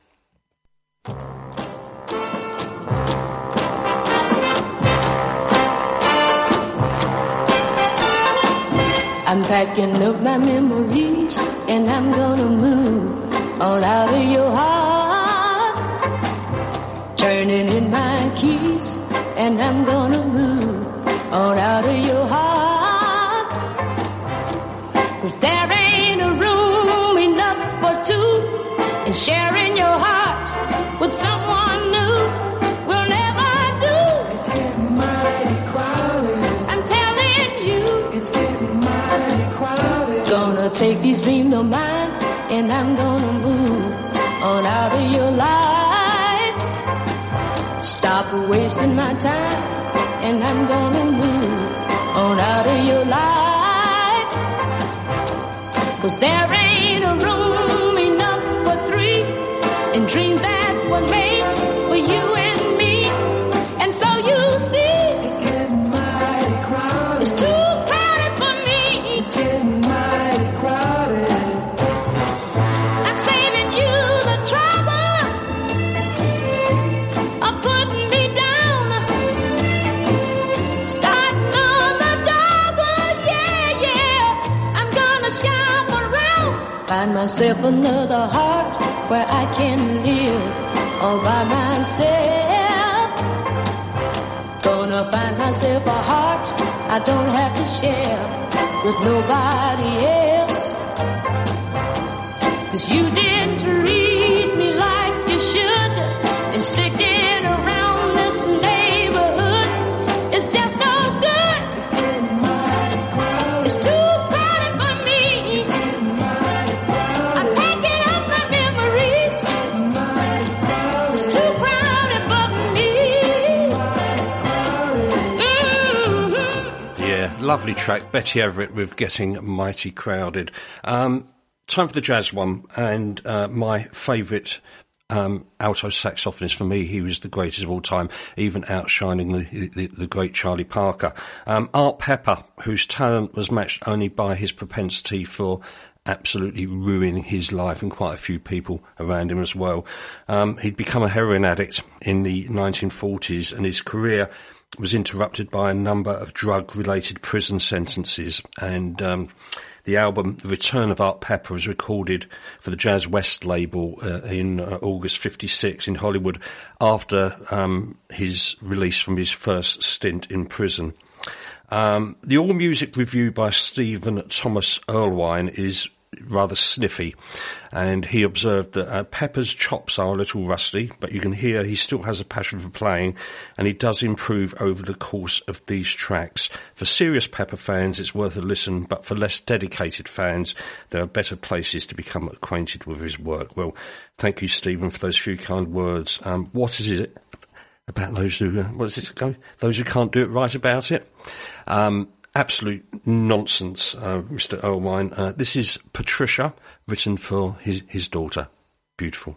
I'm packing up my memories and I'm gonna move on out of your heart, turning in my keys and I'm gonna move on out of your heart. 'Cause there ain't a room enough for two, and sharing your heart with someone new will never do. It's getting mighty crowded. I'm telling you, it's getting mighty crowded. Gonna take these dreams of mine and I'm gonna move on out of your life. Stop wasting my time and I'm gonna move on out of your life. 'Cause there ain't a room enough for three, and dreams that were made for you and me. And so you see, it's getting mighty crowded. It's too crowded for me. It's getting mighty crowded. I'm saving you the trouble of putting me down, starting on the double, yeah, yeah. I'm gonna shop around, find myself another heart where I can live all by myself. Gonna find myself a heart I don't have to share with nobody else. 'Cause you didn't treat me like you should, and sticking Lovely track, Betty Everett with Getting Mighty Crowded. Time for the jazz one, and my favourite alto saxophonist for me, he was the greatest of all time, even outshining the great Charlie Parker. Art Pepper, whose talent was matched only by his propensity for absolutely ruining his life and quite a few people around him as well. He'd become a heroin addict in the 1940s, and his career was interrupted by a number of drug-related prison sentences, and the album The Return of Art Pepper was recorded for the Jazz West label in August 56 in Hollywood after his release from his first stint in prison. The All-Music review by Stephen Thomas Erlewine is rather sniffy, and he observed that Pepper's chops are a little rusty, but you can hear he still has a passion for playing, and he does improve over the course of these tracks. For serious Pepper fans, it's worth a listen, but for less dedicated fans, there are better places to become acquainted with his work. Well, thank you, Stephen, for those few kind words. What is it about those who, those who can't do it right about it? Absolute nonsense, Mr. Erlewine. This is Patricia, written for his daughter. Beautiful.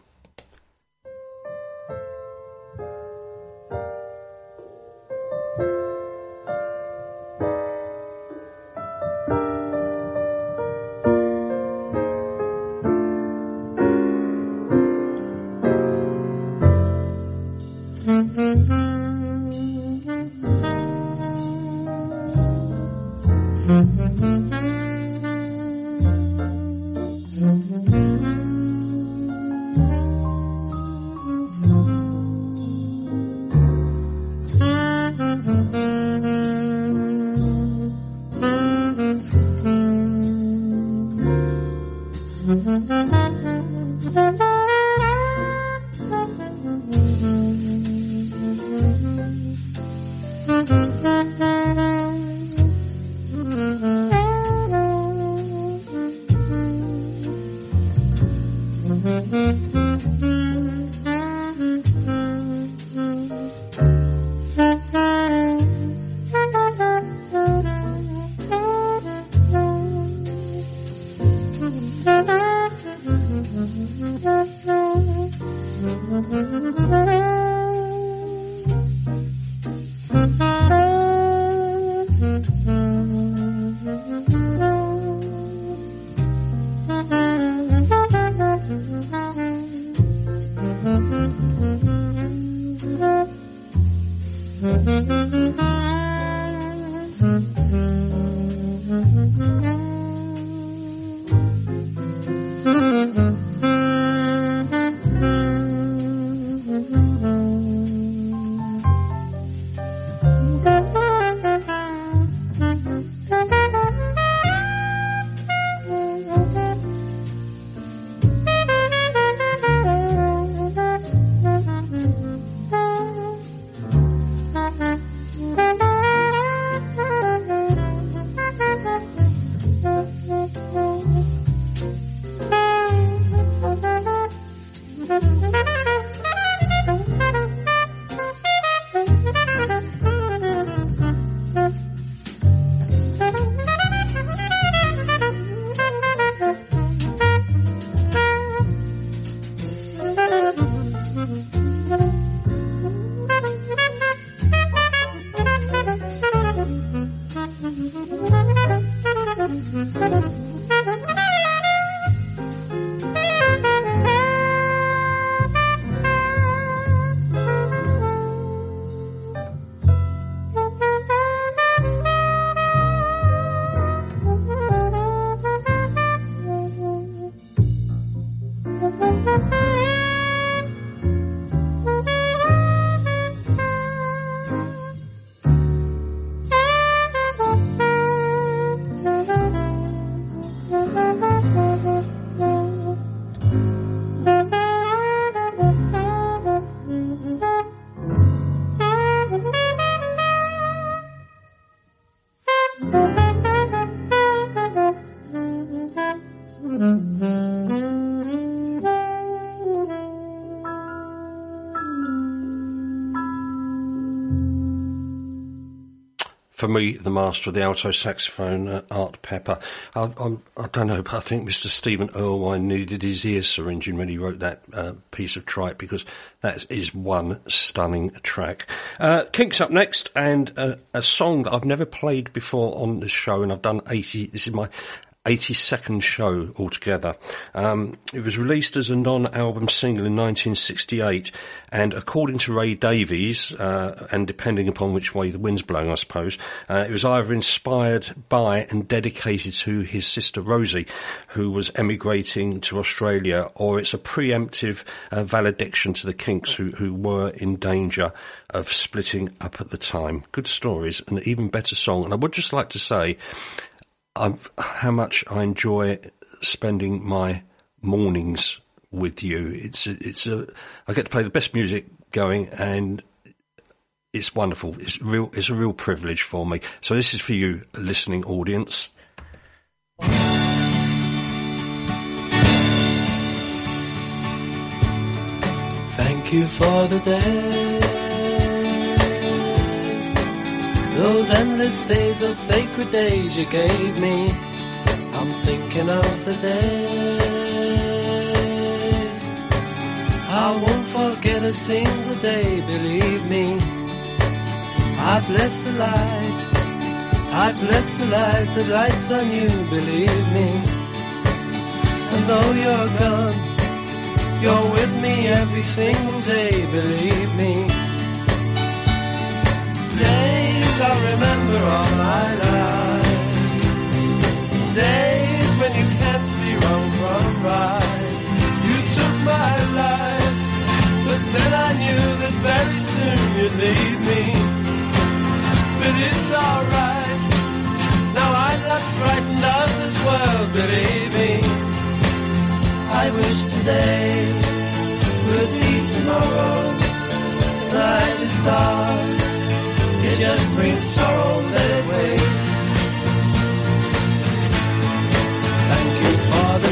for me, the master of the alto saxophone, Art Pepper. I don't know, but I think Mr. Stephen Irwine needed his ears syringing when he wrote that piece of tripe, because that is one stunning track. Kinks up next, and a song that I've never played before on the show, and I've done 80. This is my 82nd show altogether. It was released as a non-album single in 1968, and according to Ray Davies, and depending upon which way the wind's blowing, I suppose, it was either inspired by and dedicated to his sister Rosie, who was emigrating to Australia, or it's a preemptive valediction to the Kinks, who were in danger of splitting up at the time. Good stories, and an even better song. And I would just like to say how much I enjoy spending my mornings with you. I get to play the best music going, and it's wonderful. It's a real privilege for me. So this is for you, listening audience. Thank you for the days, those endless days, those sacred days you gave me. I'm thinking of the days I won't forget a single day, believe me. I bless the light, I bless the light that lights on you, believe me. And though you're gone, you're with me every single day, believe me. Days I remember all my life, days when you can't see wrong from right. You took my life, but then I knew that very soon you'd leave me. But it's alright, now I'm not frightened of this world, believe me. I wish today would be tomorrow. The night is dark, it just brings sorrow, let it wait. Thank you for the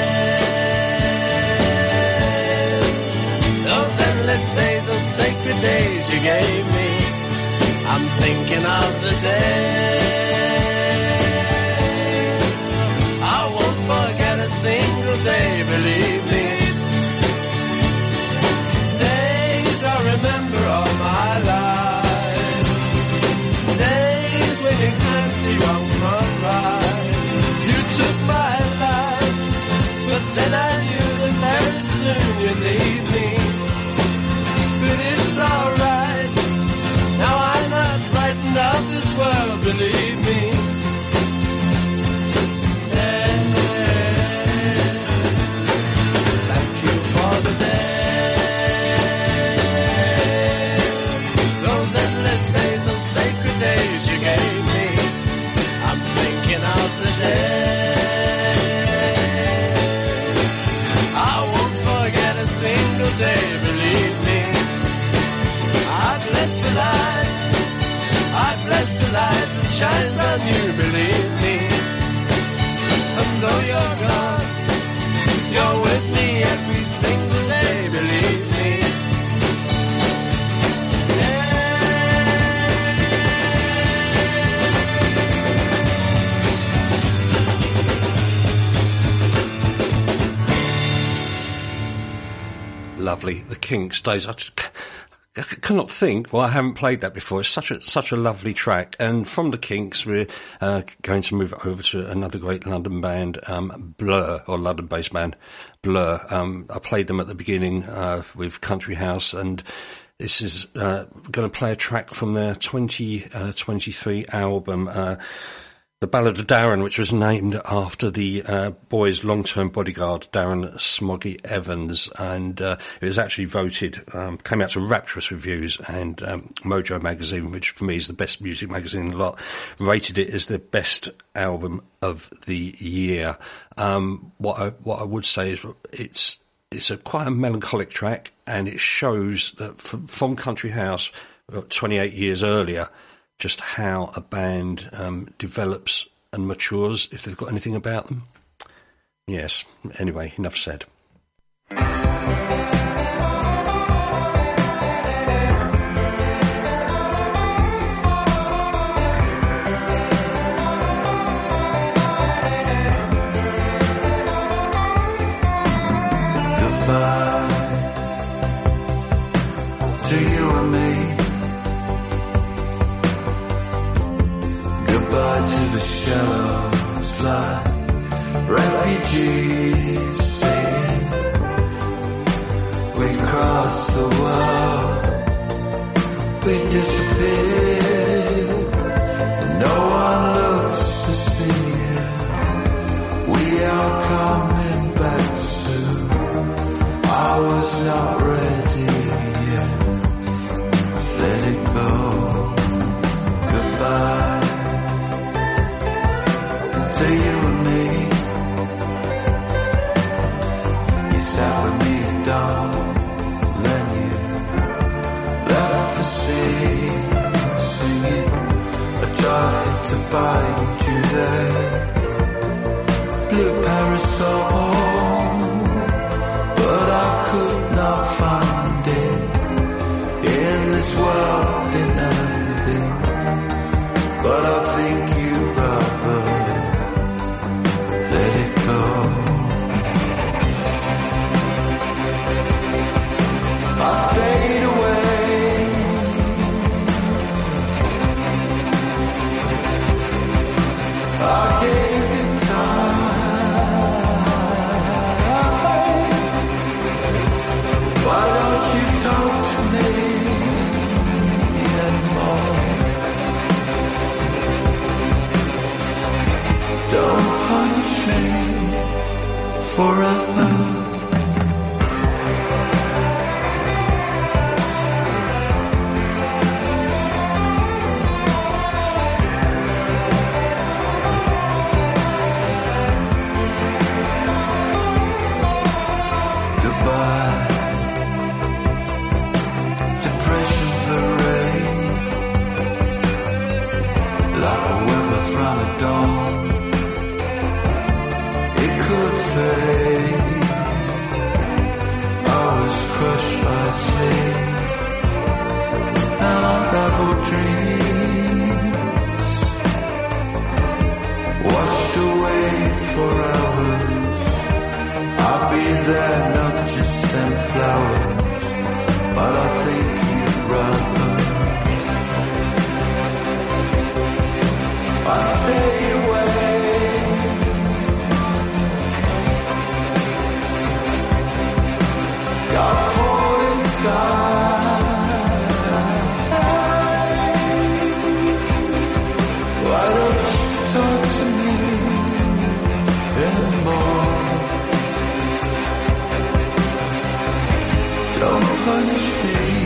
days, those endless days, those sacred days you gave me. I'm thinking of the days I won't forget a single day, believe me. Days I remember all my life, days when you can't see wrong from right. You took my life, but then I knew that very soon you'd leave me. But it's alright, now I'm not frightened of this world, believe me. Thank you for the days, those endless days, those sacred days you gave me. I'm thinking of the days I won't forget a single day, believe me. I bless the light, I bless the light that shines on you, believe me. And though you're gone, you're with me every single day, believe me. Lovely, the Kinks days. I cannot think. Well, I haven't played that before. It's such a lovely track. And from the Kinks, we're going to move over to another great London band, Blur, or London-based band, Blur. I played them at the beginning with Country House, and this is going to play a track from their 2023 album, The Ballad of Darren, which was named after the boy's long-term bodyguard, Darren Smoggy Evans, and it was actually voted, came out to rapturous reviews, and Mojo magazine, which for me is the best music magazine in the lot, rated it as the best album of the year. What I would say is it's quite a melancholic track, and it shows that from Country House 28 years earlier, just how a band develops and matures, if they've got anything about them. Yes, anyway, enough said. the world, we disappear. No one looks to see it. We are coming back soon. I was not ready yet. Let it go. Goodbye to you and me. You sat with me at dawn, then you left the sea, singing. I tried to find you there. Blue parasol, but I could not find it. In this world demanding, but I think you'd rather let it go. I stayed away. I gave you time. Why don't you talk to me anymore? Don't punish me forever. Goodbye, depression parade, like a weather from a dawn. It could fade. I was crushed by sleep and unraveled dreams, washed away for hours. I'll be there, not just send flowers, but I think you'd rather. I stayed away. Got pulled inside. Why don't you talk to me anymore? Don't punish me.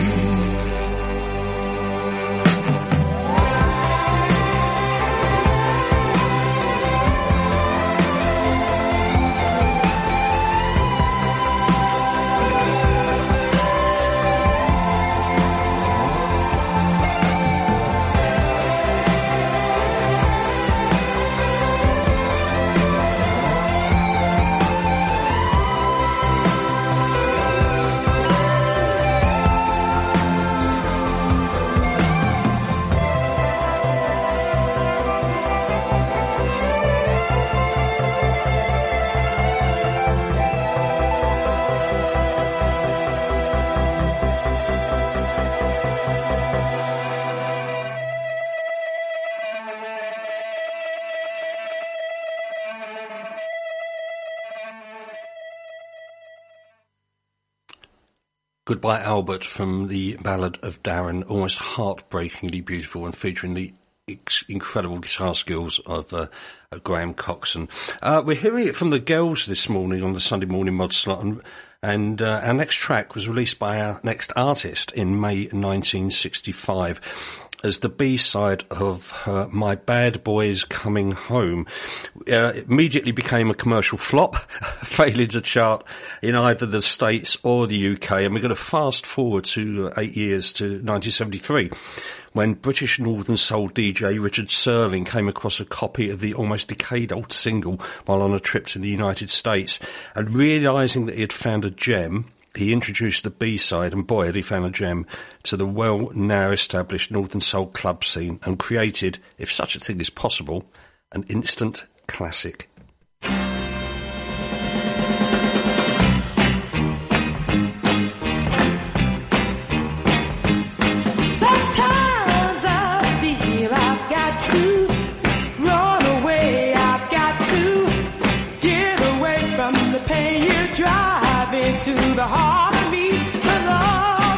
Goodbye Albert from the Ballad of Darren, almost heartbreakingly beautiful and featuring the incredible guitar skills of Graham Coxon. We're hearing it from the girls this morning on the Sunday Morning Mod Slot, and our next track was released by our next artist in May 1965 as the B-side of her My Bad Boys Coming Home. It immediately became a commercial flop, failing to chart in either the States or the UK. And we're going to fast forward to 8 years to 1973, when British Northern Soul DJ Richard Serling came across a copy of the almost decade-old single while on a trip to the United States. And realising that he had found a gem, he introduced the B-side, and boy, had he found a gem, to the well now established Northern Soul club scene and created, if such a thing is possible, an instant classic. To the heart of me, the love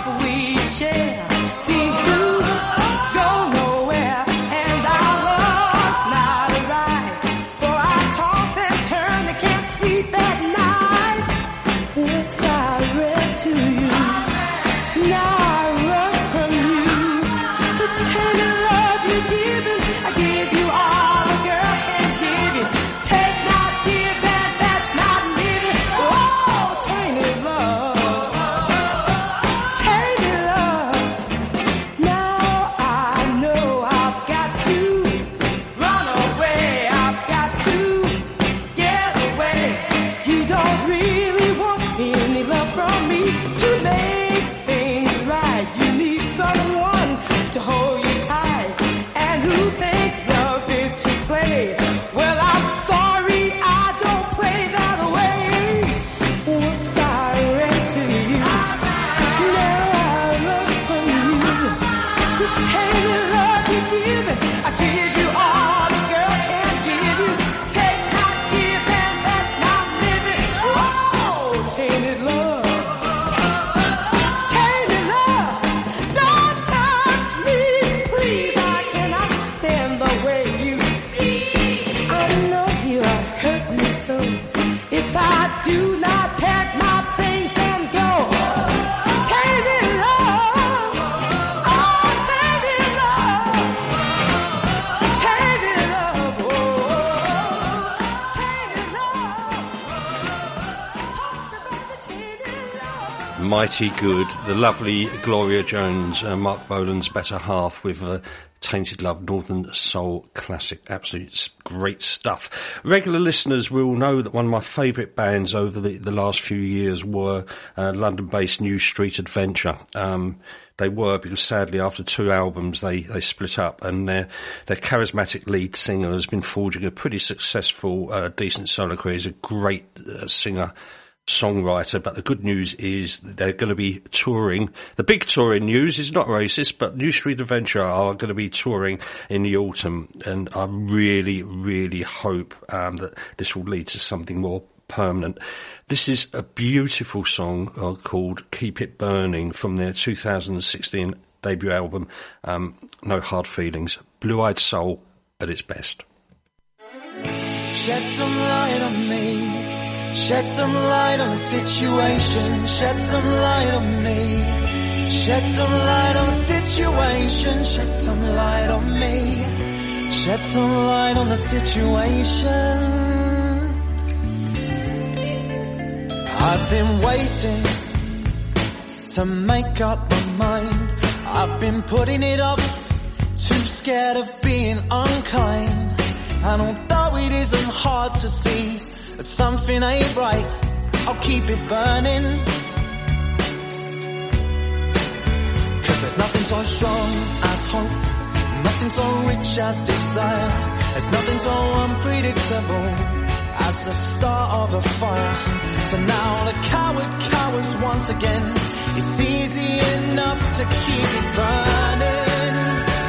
Mighty Good, the lovely Gloria Jones, Mark Bolan's better half with Tainted Love, Northern Soul classic. Absolute great stuff. Regular listeners will know that one of my favourite bands over the last few years were London-based New Street Adventure. They were, because sadly after 2 albums they split up, and their charismatic lead singer has been forging a pretty successful, decent solo career. He's a great singer, songwriter, but the good news is they're going to be touring. The big touring news is not racist, but New Street Adventure are going to be touring in the autumn, and I really, really hope that this will lead to something more permanent. This is a beautiful song called Keep It Burning from their 2016 debut album, No Hard Feelings. Blue-Eyed Soul at its best. Shed some light on me. Shed some light on the situation. Shed some light on me. Shed some light on the situation. Shed some light on me. Shed some light on the situation. I've been waiting to make up my mind. I've been putting it off, too scared of being unkind. And although it isn't hard to see that something ain't right, I'll keep it burning. 'Cause there's nothing so strong as hope, nothing so rich as desire. There's nothing so unpredictable as the start of a fire. So now the coward cowers once again. It's easy enough to keep it burning.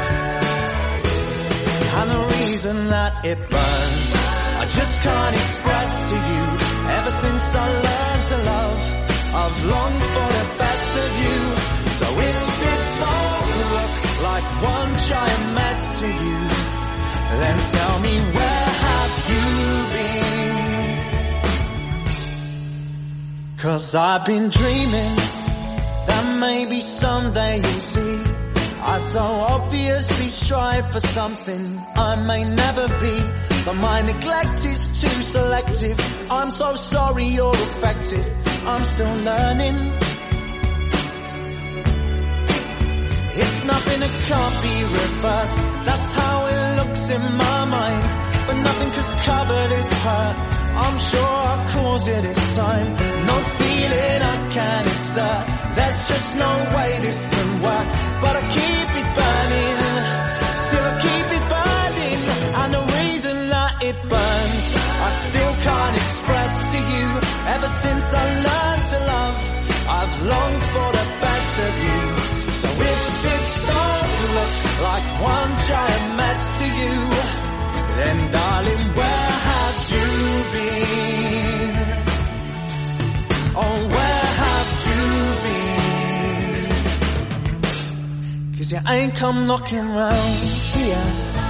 And the reason that it burns, I just can't express to you. Ever since I learned to love, I've longed for the best of you. So if this don't look like one giant mess to you, then tell me, where have you been? 'Cause I've been dreaming that maybe someday you'll see I so obviously strive for something I may never be. But my neglect is too selective. I'm so sorry you're affected. I'm still learning. It's nothing that can't be reversed. That's how it looks in my mind. But nothing could cover this hurt. I'm sure I'll cause it this time. No feeling I can exert. There's just no way this can work. But I keep it burning. Still I keep it burning. And the reason that it burns, I still can't express to you. Ever since I learned to love, I've longed for the best of you. So if this don't look like one giant mess to you, then darling, where have you been? Oh, where have you been? 'Cause you ain't come knocking round here.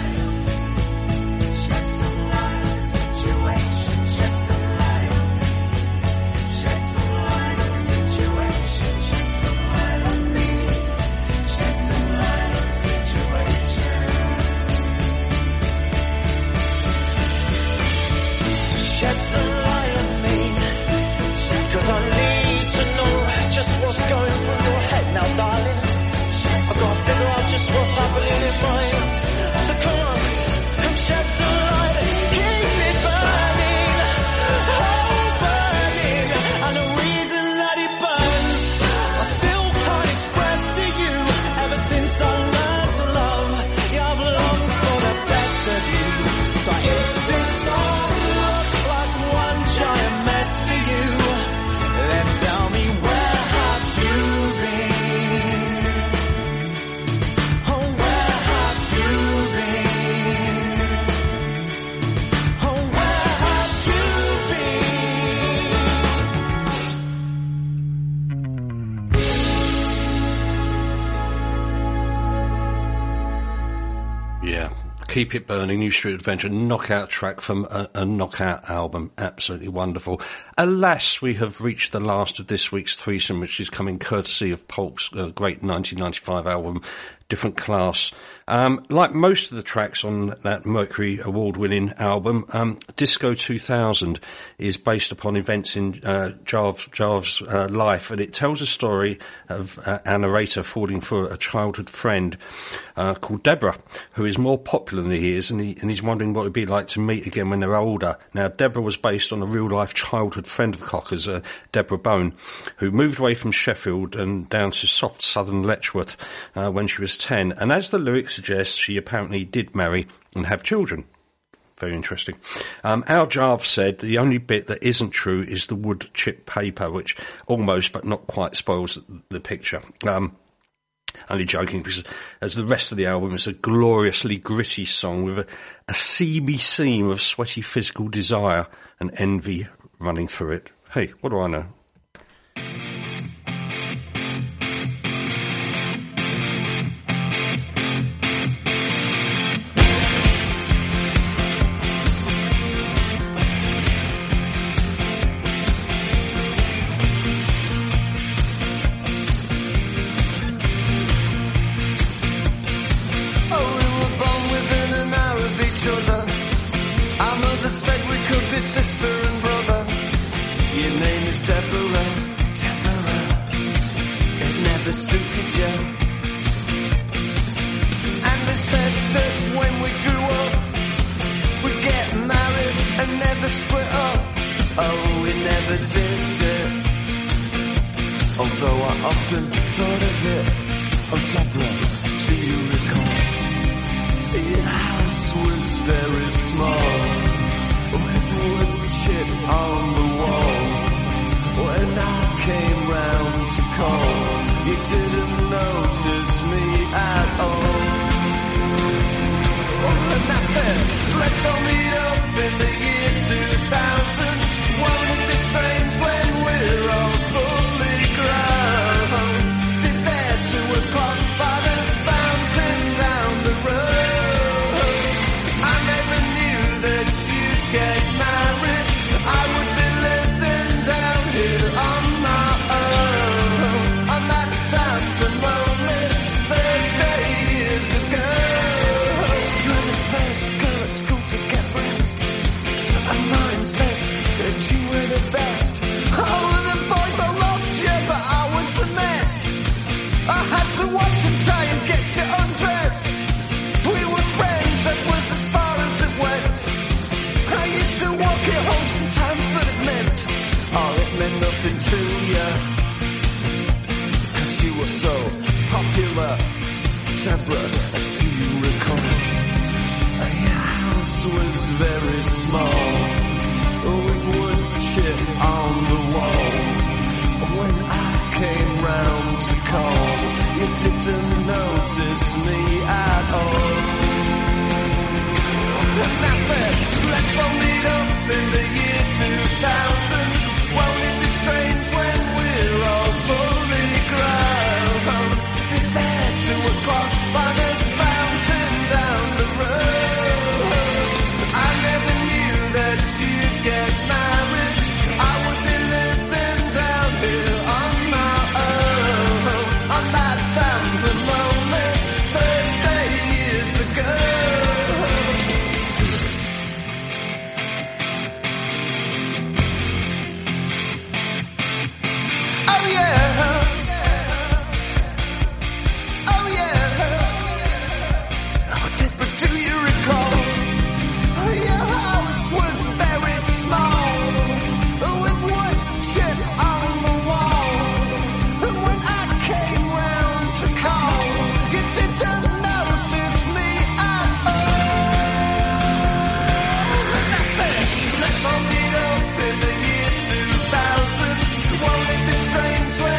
Keep It Burning, New Street Adventure, knockout track from a knockout album. Absolutely wonderful. Alas, we have reached the last of this week's threesome, which is coming courtesy of Pulp's great 1995 album, different class. Like most of the tracks on that Mercury award-winning album, Disco 2000 is based upon events in Jarve's life, and it tells a story of our narrator falling for a childhood friend called Deborah, who is more popular than he is, and he's wondering what it would be like to meet again when they're older. Now, Deborah was based on a real-life childhood friend of Cocker's, Deborah Bone, who moved away from Sheffield and down to soft southern Letchworth when she was 10. And as the lyrics suggest, she apparently did marry and have children. Very interesting. Al Jarve said the only bit that isn't true is the wood chip paper, which almost but not quite spoils the picture. Only joking, because as the rest of the album, it's a gloriously gritty song with a seamy seam of sweaty physical desire and envy running through it. Hey, what do I know? Won't it be strange when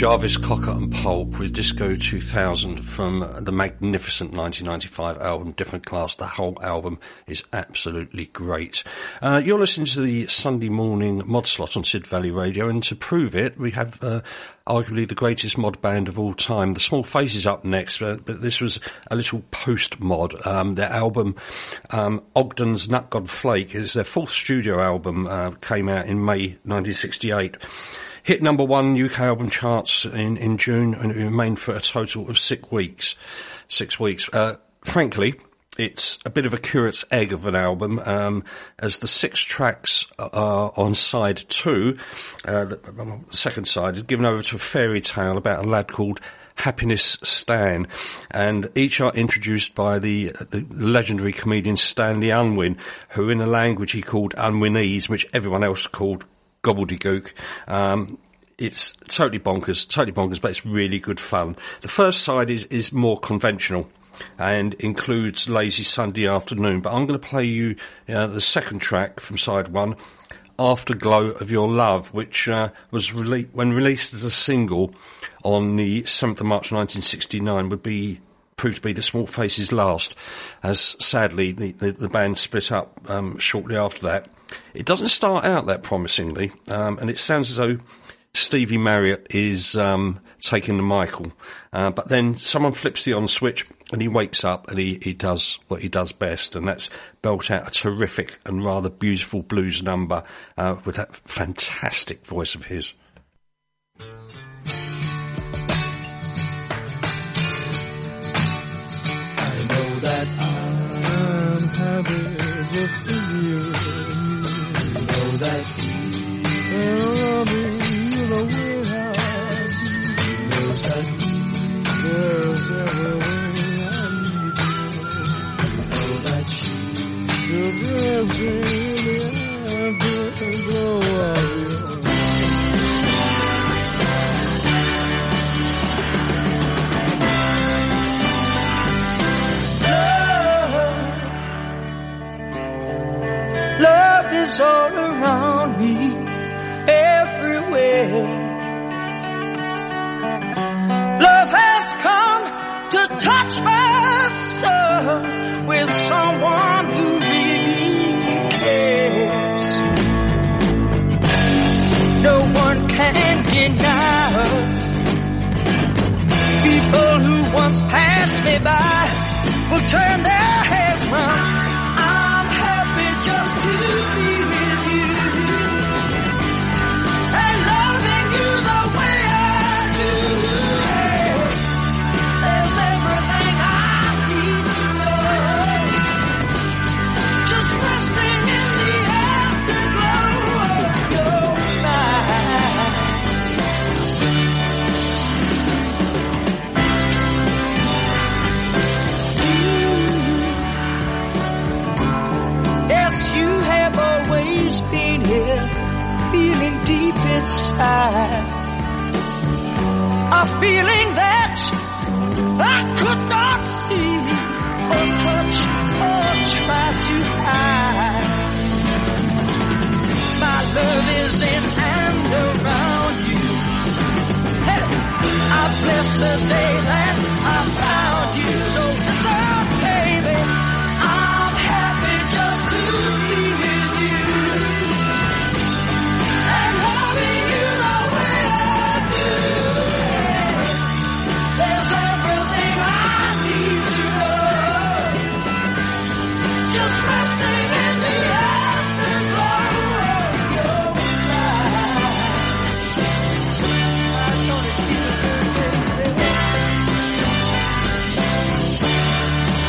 Jarvis Cocker and Pulp with Disco 2000 from the magnificent 1995 album Different Class. The whole album is absolutely great. You're listening to the Sunday morning mod slot on Sid Valley Radio, and to prove it, we have arguably the greatest mod band of all time. The Small Faces up next, but this was a little post-mod. Their album, Ogden's Nut God Flake, is their fourth studio album, came out in May 1968. Hit number one UK album charts in June, and it remained for a total of 6 weeks. Frankly, it's a bit of a curate's egg of an album, as the 6 tracks are on side 2. The second side is given over to a fairy tale about a lad called Happiness Stan, and each are introduced by the legendary comedian Stanley Unwin, who in a language he called Unwinese, which everyone else called gobbledygook. It's totally bonkers, but it's really good fun. The first side is more conventional and includes Lazy Sunday Afternoon, but I'm going to play you the second track from side 1, Afterglow of Your Love, which was when released as a single on the 7th of March 1969 proved to be the Small Faces' last, as sadly the band split up shortly after that. It doesn't start out that promisingly, and it sounds as though Stevie Marriott is taking the Michael, but then someone flips the on switch and he wakes up and he does what he does best, and that's belt out a terrific and rather beautiful blues number with that fantastic voice of his. I know that I'm happy just in you. Know that you'll be the way I do. Know that there's every way I need you. Know that you'll be really afterglow of you. Love is all around me, everywhere. Love has come to touch my soul with someone who really cares. No one can deny us. People who once passed me by will turn their heads round. Just to be with you and loving you the way I do. There's everything I need to know. Just resting in the afterglow of your light. Yes, you have always been here, feeling deep inside. A feeling that I could not see or touch or try to hide. My love is in and around you. Hey, I bless the day that I found you. So listen, baby, I'm happy just to be with you and loving you the way I do. There's everything I need to know. Just resting in the afterglow of your light. I'm gonna keep it.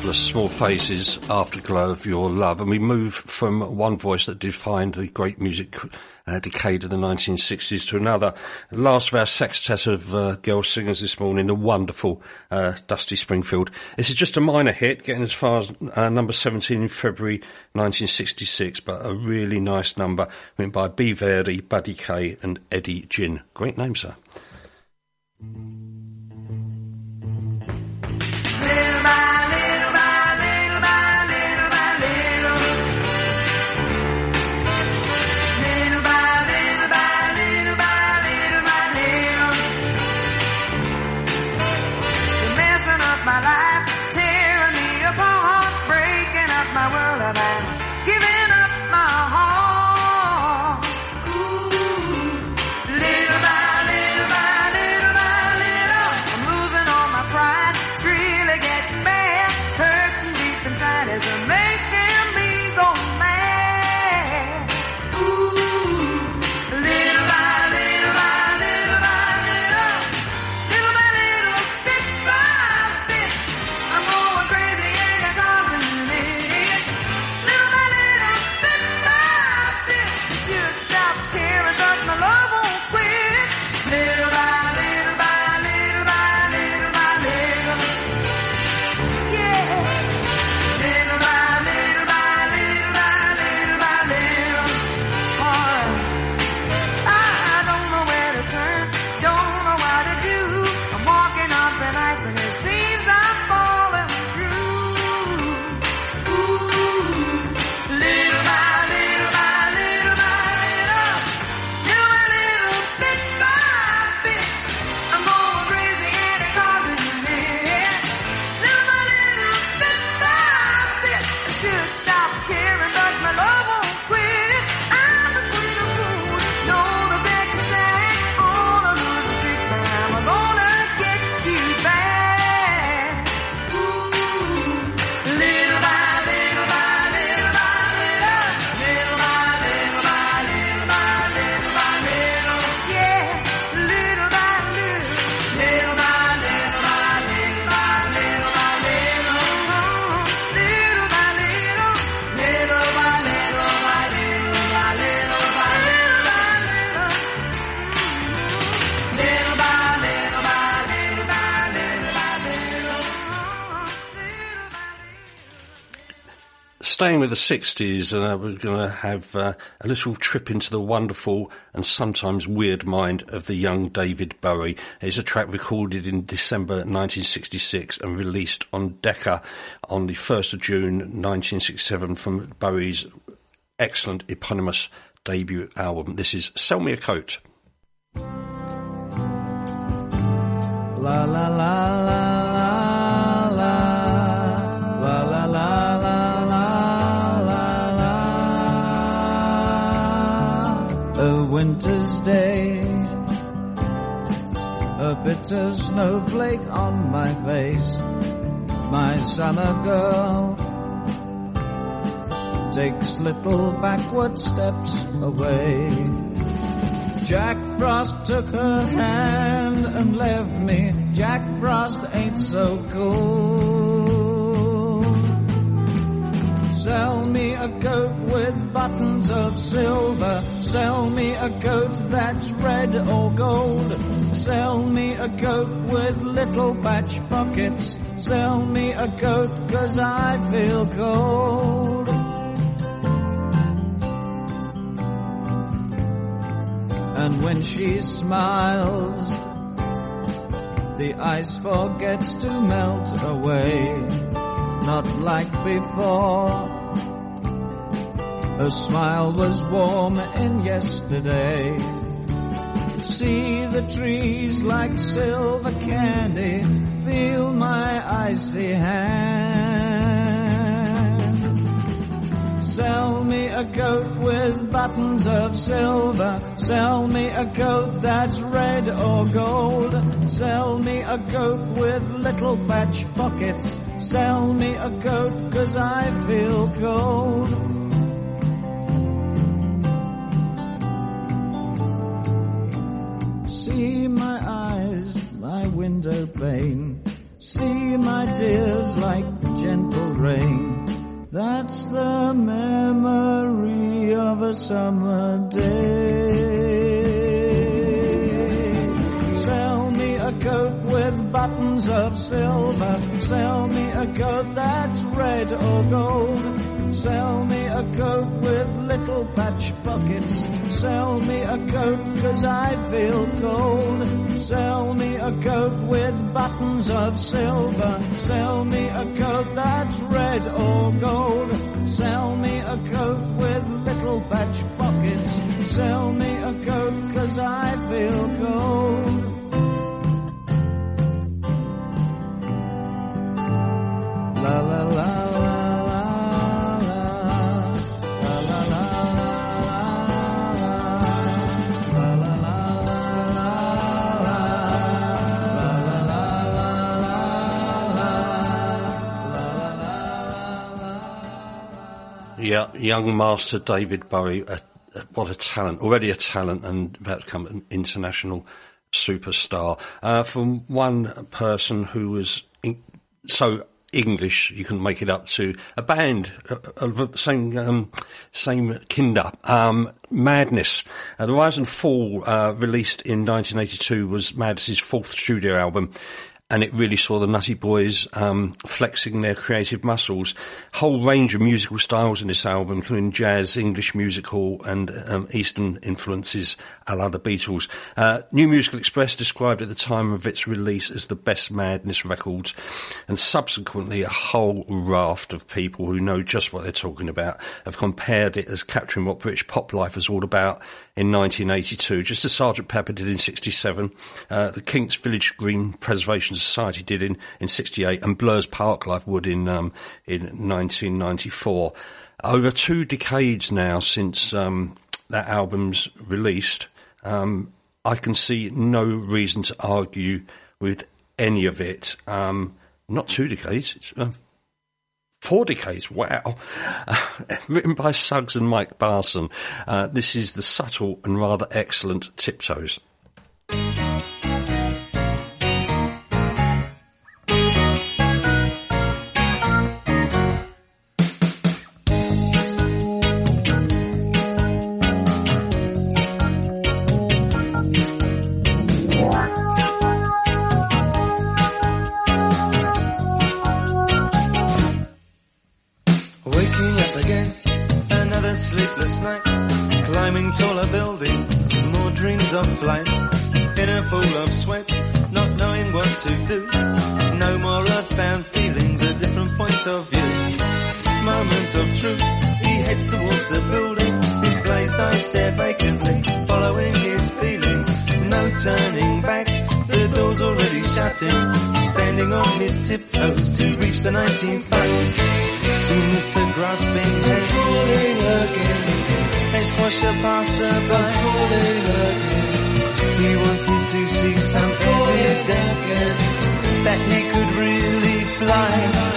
marvellous Small Faces, Afterglow of Your Love, and we move from one voice that defined the great music decade of the 1960s to another. Last of our sextet of girl singers this morning, the wonderful Dusty Springfield. This is just a minor hit, getting as far as number 17 in February 1966, but a really nice number, written by B. Verdi, Buddy Kay and Eddie Ginn. Great name, sir. My life, tearing me apart, breaking up my world, and giving up my heart. Ooh, little by little by little by little, I'm losing all my pride. It's really getting bad, hurting deep inside is making me go mad. Ooh, little by little by little by little, little by little, bit by bit, I'm going crazy and I'm causing me. Little by little, bit by bit, I should stop caring, but my love won't quit. Little by little by little by little by little, yeah. Little by little by little by little by little, I don't know where to turn, don't know what to do. I'm walking on thin ice and it seems I'm falling through. Ooh, little by little by little by little, little by little, bit by bit, I'm going crazy and it's causing me. Little by little, bit by bit, I should stop caring, but my love won't quit. I'm the queen of food, know the deck is stacked, on a losing streak, but I'm gonna get you back. Ooh, little by little by little by little, little by little by little by little by little, yeah. Little by little, little by little by little by little by little, little by little, little by little by little by little by little by little, little by little by little by little by little, little by little. Staying with the 60s, we're going to have a little trip into the wonderful and sometimes weird mind of the young David Bowie. It's a track recorded in December 1966 and released on Decca on the 1st of June 1967 from Bowie's excellent eponymous debut album. This is Sell Me a Coat. La la la la la la la la la la la la. A winter's day, a bitter snowflake on my face. My summer girl takes little backward steps away. Jack Frost took her hand and left me. Jack Frost ain't so cool. Sell me a coat with buttons of silver. Sell me a coat that's red or gold. Sell me a coat with little patch pockets. Sell me a coat 'cause I feel cold. And when she smiles, the ice forgets to melt away. Not like before, her smile was warm in yesterday. See the trees like silver candy, feel my icy hand. Sell me a coat with buttons of silver. Sell me a coat that's red or gold. Sell me a coat with little patch pockets. Sell me a coat 'cause I feel cold. See my eyes, my window pane. See my tears like gentle rain. That's the memory of a summer day. Sell me a coat with buttons of silver. Sell me a coat that's red or gold. Sell me a coat with little patch pockets. Sell me a coat 'cause I feel cold. Sell me a coat with buttons of silver. Sell me a coat that's red or gold. Sell me a coat with little patch pockets. Sell me a coat 'cause I feel cold. La la la. Yeah, young master David Bowie, what a talent, already a talent and about to become an international superstar. From one person who was so English you couldn't make it up, to a band of the same kinder, Madness. The Rise and Fall, released in 1982, was Madness's fourth studio album. And it really saw the Nutty Boys flexing their creative muscles. Whole range of musical styles in this album, including jazz, English musical, and Eastern influences a la the Beatles. New Musical Express described at the time of its release as the best Madness records, and subsequently a whole raft of people who know just what they're talking about have compared it as capturing what British pop life was all about in 1982, just as Sgt. Pepper did in 67, the Kinks Village Green Preservation Society did in 68, and Blur's Parklife would in 1994. Over 2 decades now since that album's released, I can see no reason to argue with any of it. Not 2 decades, it's 4 decades, wow. Written by Suggs and Mike Barson. This is the subtle and rather excellent Tiptoes. Sleepless night, climbing taller buildings, more dreams of flight, in a pool of sweat, not knowing what to do, no more earthbound feelings, a different point of view, moment of truth, he heads towards the building, his glazed eyes stare vacantly, following his feelings, no turning back, the door's already shutting, standing on his tiptoes to reach the 19th floor. To miss a grasping hand, falling again. They squash a passerby, falling again. He wanted to see something again, that he could really fly.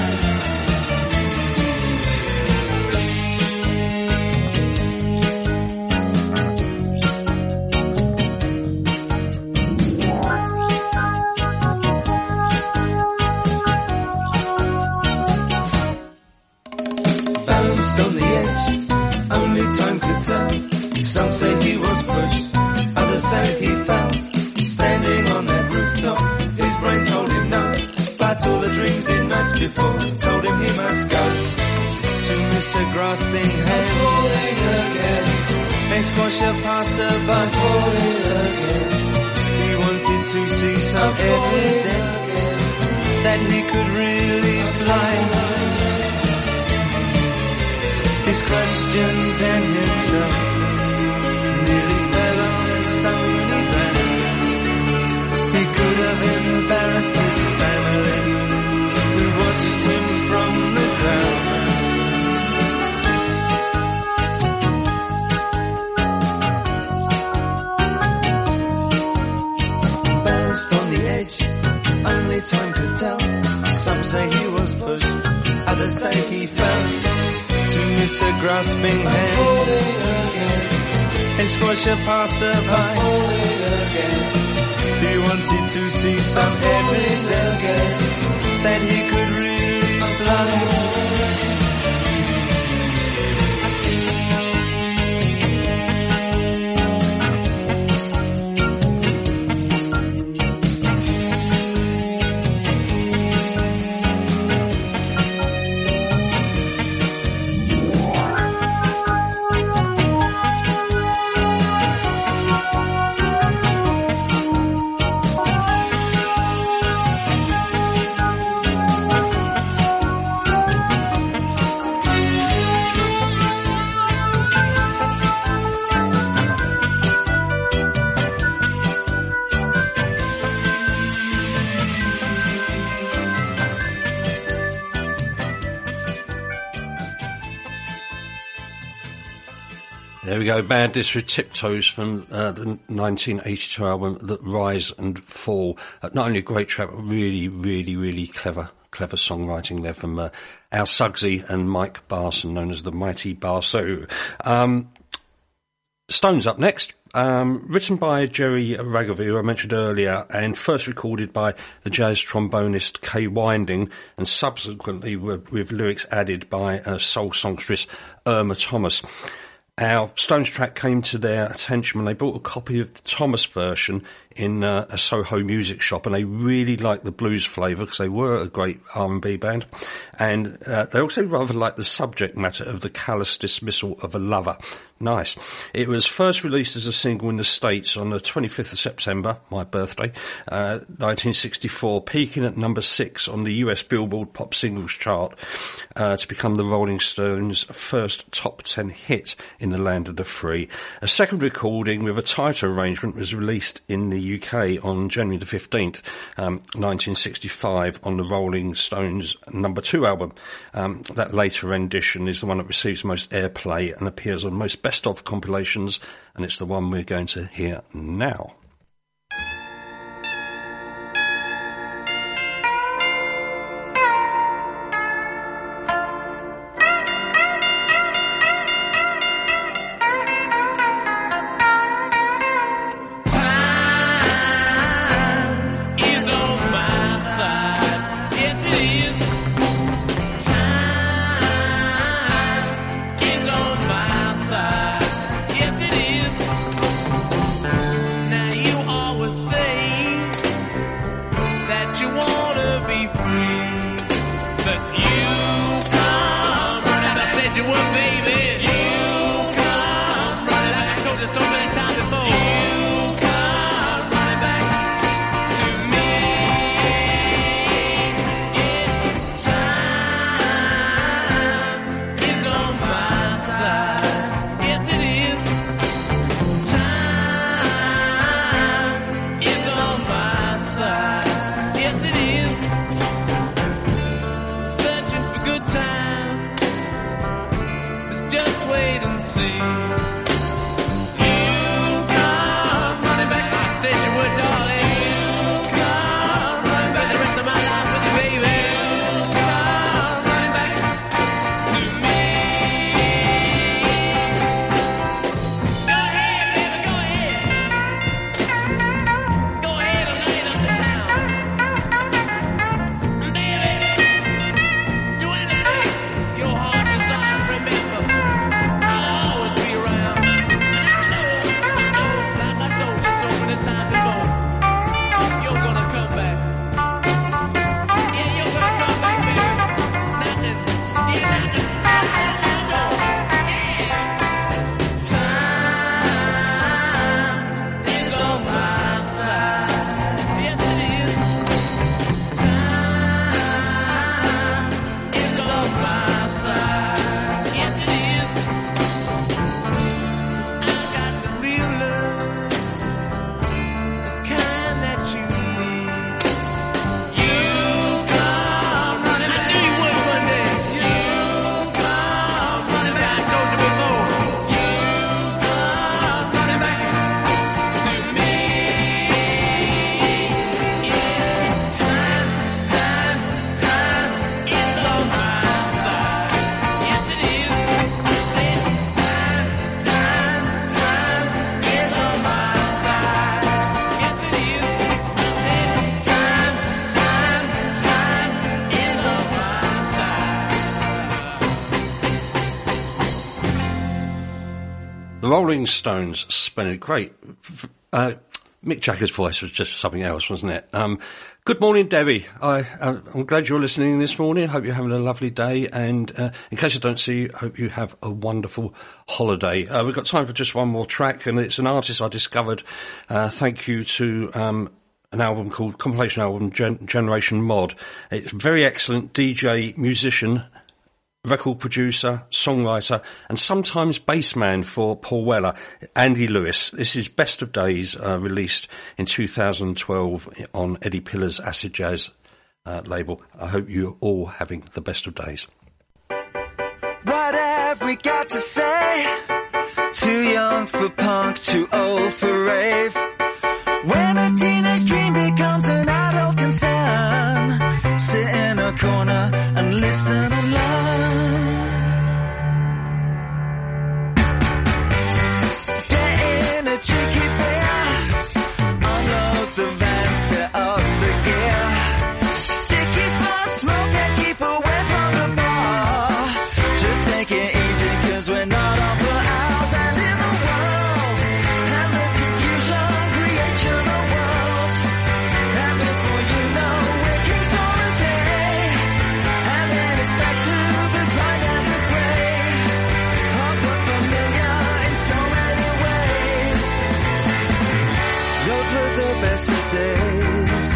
On the edge, only time could tell. Some say he was pushed, others say he fell. Standing on that rooftop, his brain told him no, but all the dreams he'd nights before told him he must go. To miss a grasping hand, falling again. They squash a passerby, falling again. He wanted to see something again, that he could really fly. His questions and himself nearly fell on stony ground. He could have embarrassed his family, who watched him from the ground. Balanced on the edge, only time could tell. Some say he was pushed, others say he fell. To miss a grasping hand, falling again, and squash a passerby, falling again. He wanted to see something again, that he could read my blood. There we go, Madness with Tiptoes from the 1982 album The Rise and Fall. Not only a great track, but really clever songwriting there from Al Suggsy and Mike Barson, known as the Mighty Barso. Stones up next. Written by Jerry Ragavy, who I mentioned earlier, and first recorded by the jazz trombonist Kay Winding, and subsequently with lyrics added by soul songstress Irma Thomas. Our Stones track came to their attention when they bought a copy of the Thomas version in a Soho music shop, and they really liked the blues flavour because they were a great R&B band, and they also rather liked the subject matter of the callous dismissal of a lover. Nice. It was first released as a single in the States on the 25th of September, my birthday, 1964, peaking at number 6 on the US Billboard Pop Singles chart to become the Rolling Stones' first top 10 hit in the land of the free. A second recording with a tighter arrangement was released in the UK on January the 15th, 1965, on the Rolling Stones number 2 album. That later rendition is the one that receives most airplay and appears on most best of compilations, and it's the one we're going to hear now. Now Rolling Stones, splendid, great. Mick Jagger's voice was just something else, wasn't it? Good morning, Debbie. I'm glad you're listening this morning. Hope you're having a lovely day. And in case I don't see you, hope you have a wonderful holiday. We've got time for just one more track, and it's an artist I discovered. Thank you to an album called, compilation album, Generation Mod. It's very excellent DJ, musician, record producer, songwriter, and sometimes bassman for Paul Weller, Andy Lewis. This is Best of Days, released in 2012 on Eddie Pillar's Acid Jazz label. I hope you're all having the best of days. What have we got to say? Too young for punk, too old for rave. When a teenage dream becomes an adult concern, sit in a corner and listen and learn. Get in a cheeky beer, unload the van, set up the gear. Sticky fast smoke and keep away from the bar. Just take it easy 'cause we're not on for hours. And in the world, and the confusion creates your own world. And before you know, we're kings for a day. And then it's back to the grind and the gray. All but familiar in so many ways. Those were the best of days.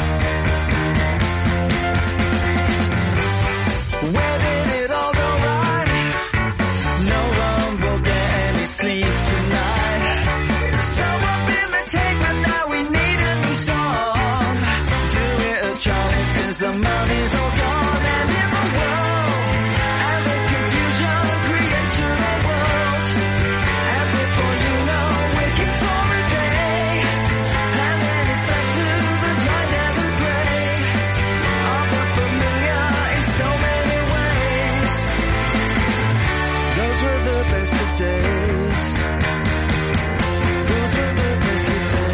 Where did it all go right? No one will get any sleep tonight. So up in the tape, but now we need a new song. Do it a challenge 'cause the money's all gone. And in the world, and the confusion creates your own world. And before you know, we're kings for a day. And then it's back to the grind and the gray. All the familiar in so many ways. Those were the best of days. Those were the best of days.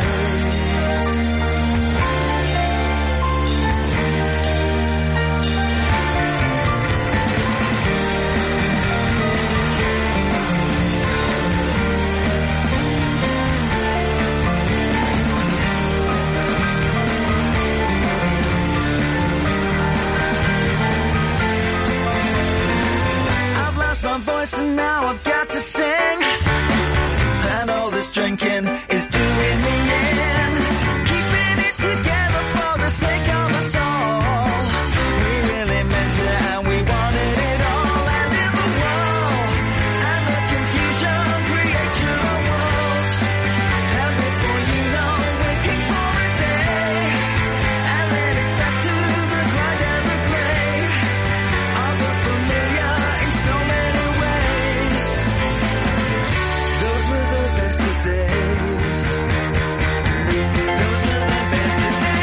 I've lost my voice and now I've got to sing. And all this drinking is doing me in. Keeping it together for the sake of us all. We really meant it and we wanted it all. And in the world, and the confusion creates your own world. And before you know, we're kings for a day. And then it's back to the grind and the gray. All the familiar in so many ways. Those were the best of days. Those were the best of days.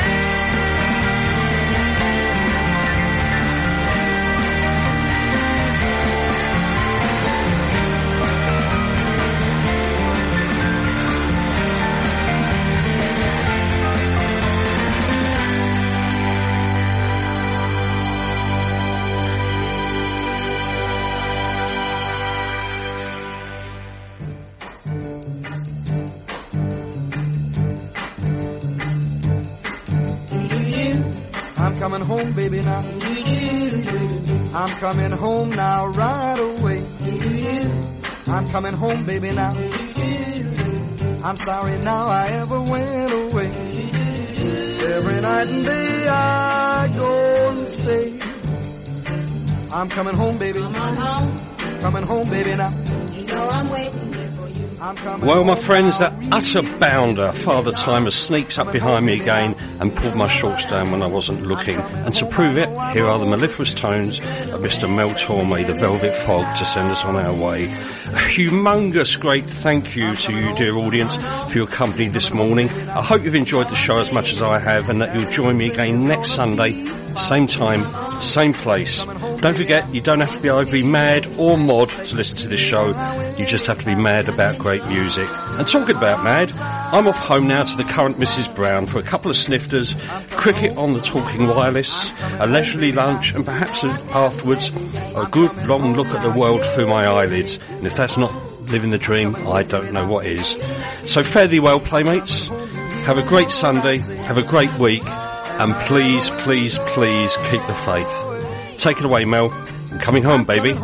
I'm coming home, baby, now. I'm coming home now, right away. I'm coming home, baby, now. I'm sorry now I ever went away. Every night and day I go and stay. I'm coming home, baby. Coming home, baby, now. You know I'm waiting here for you. I'm coming Well, my home friends, now. that utter bounder, Father Timer, sneaks up behind me again and pulled my shorts down when I wasn't looking. And to prove it, here are the mellifluous tones of Mr. Mel Tormé, the Velvet Fog, to send us on our way. A humongous great thank you to you, dear audience, for your company this morning. I hope you've enjoyed the show as much as I have, and that you'll join me again next Sunday, same time, same place. Don't forget, you don't have to be either mad or mod to listen to this show. You just have to be mad about great music. And talking about mad, I'm off home now to the current Mrs. Brown for a couple of snifters, cricket on the talking wireless, a leisurely lunch, and perhaps afterwards a good long look at the world through my eyelids. And if that's not living the dream, I don't know what is. So fare thee well, playmates. Have a great Sunday, have a great week, and please, please, please keep the faith. Take it away, Mel. I'm coming home, baby.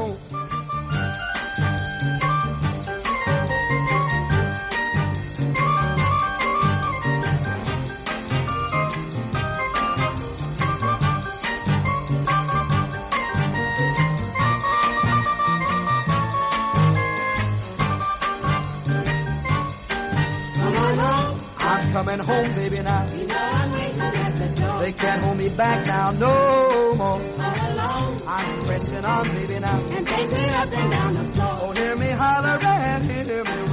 Coming home, baby, now. You know I'm waiting at the door. They can't hold me back now, no more. All alone. I'm pressing on, baby, now. And pacing up and down the floor. Oh, hear me holler and hear me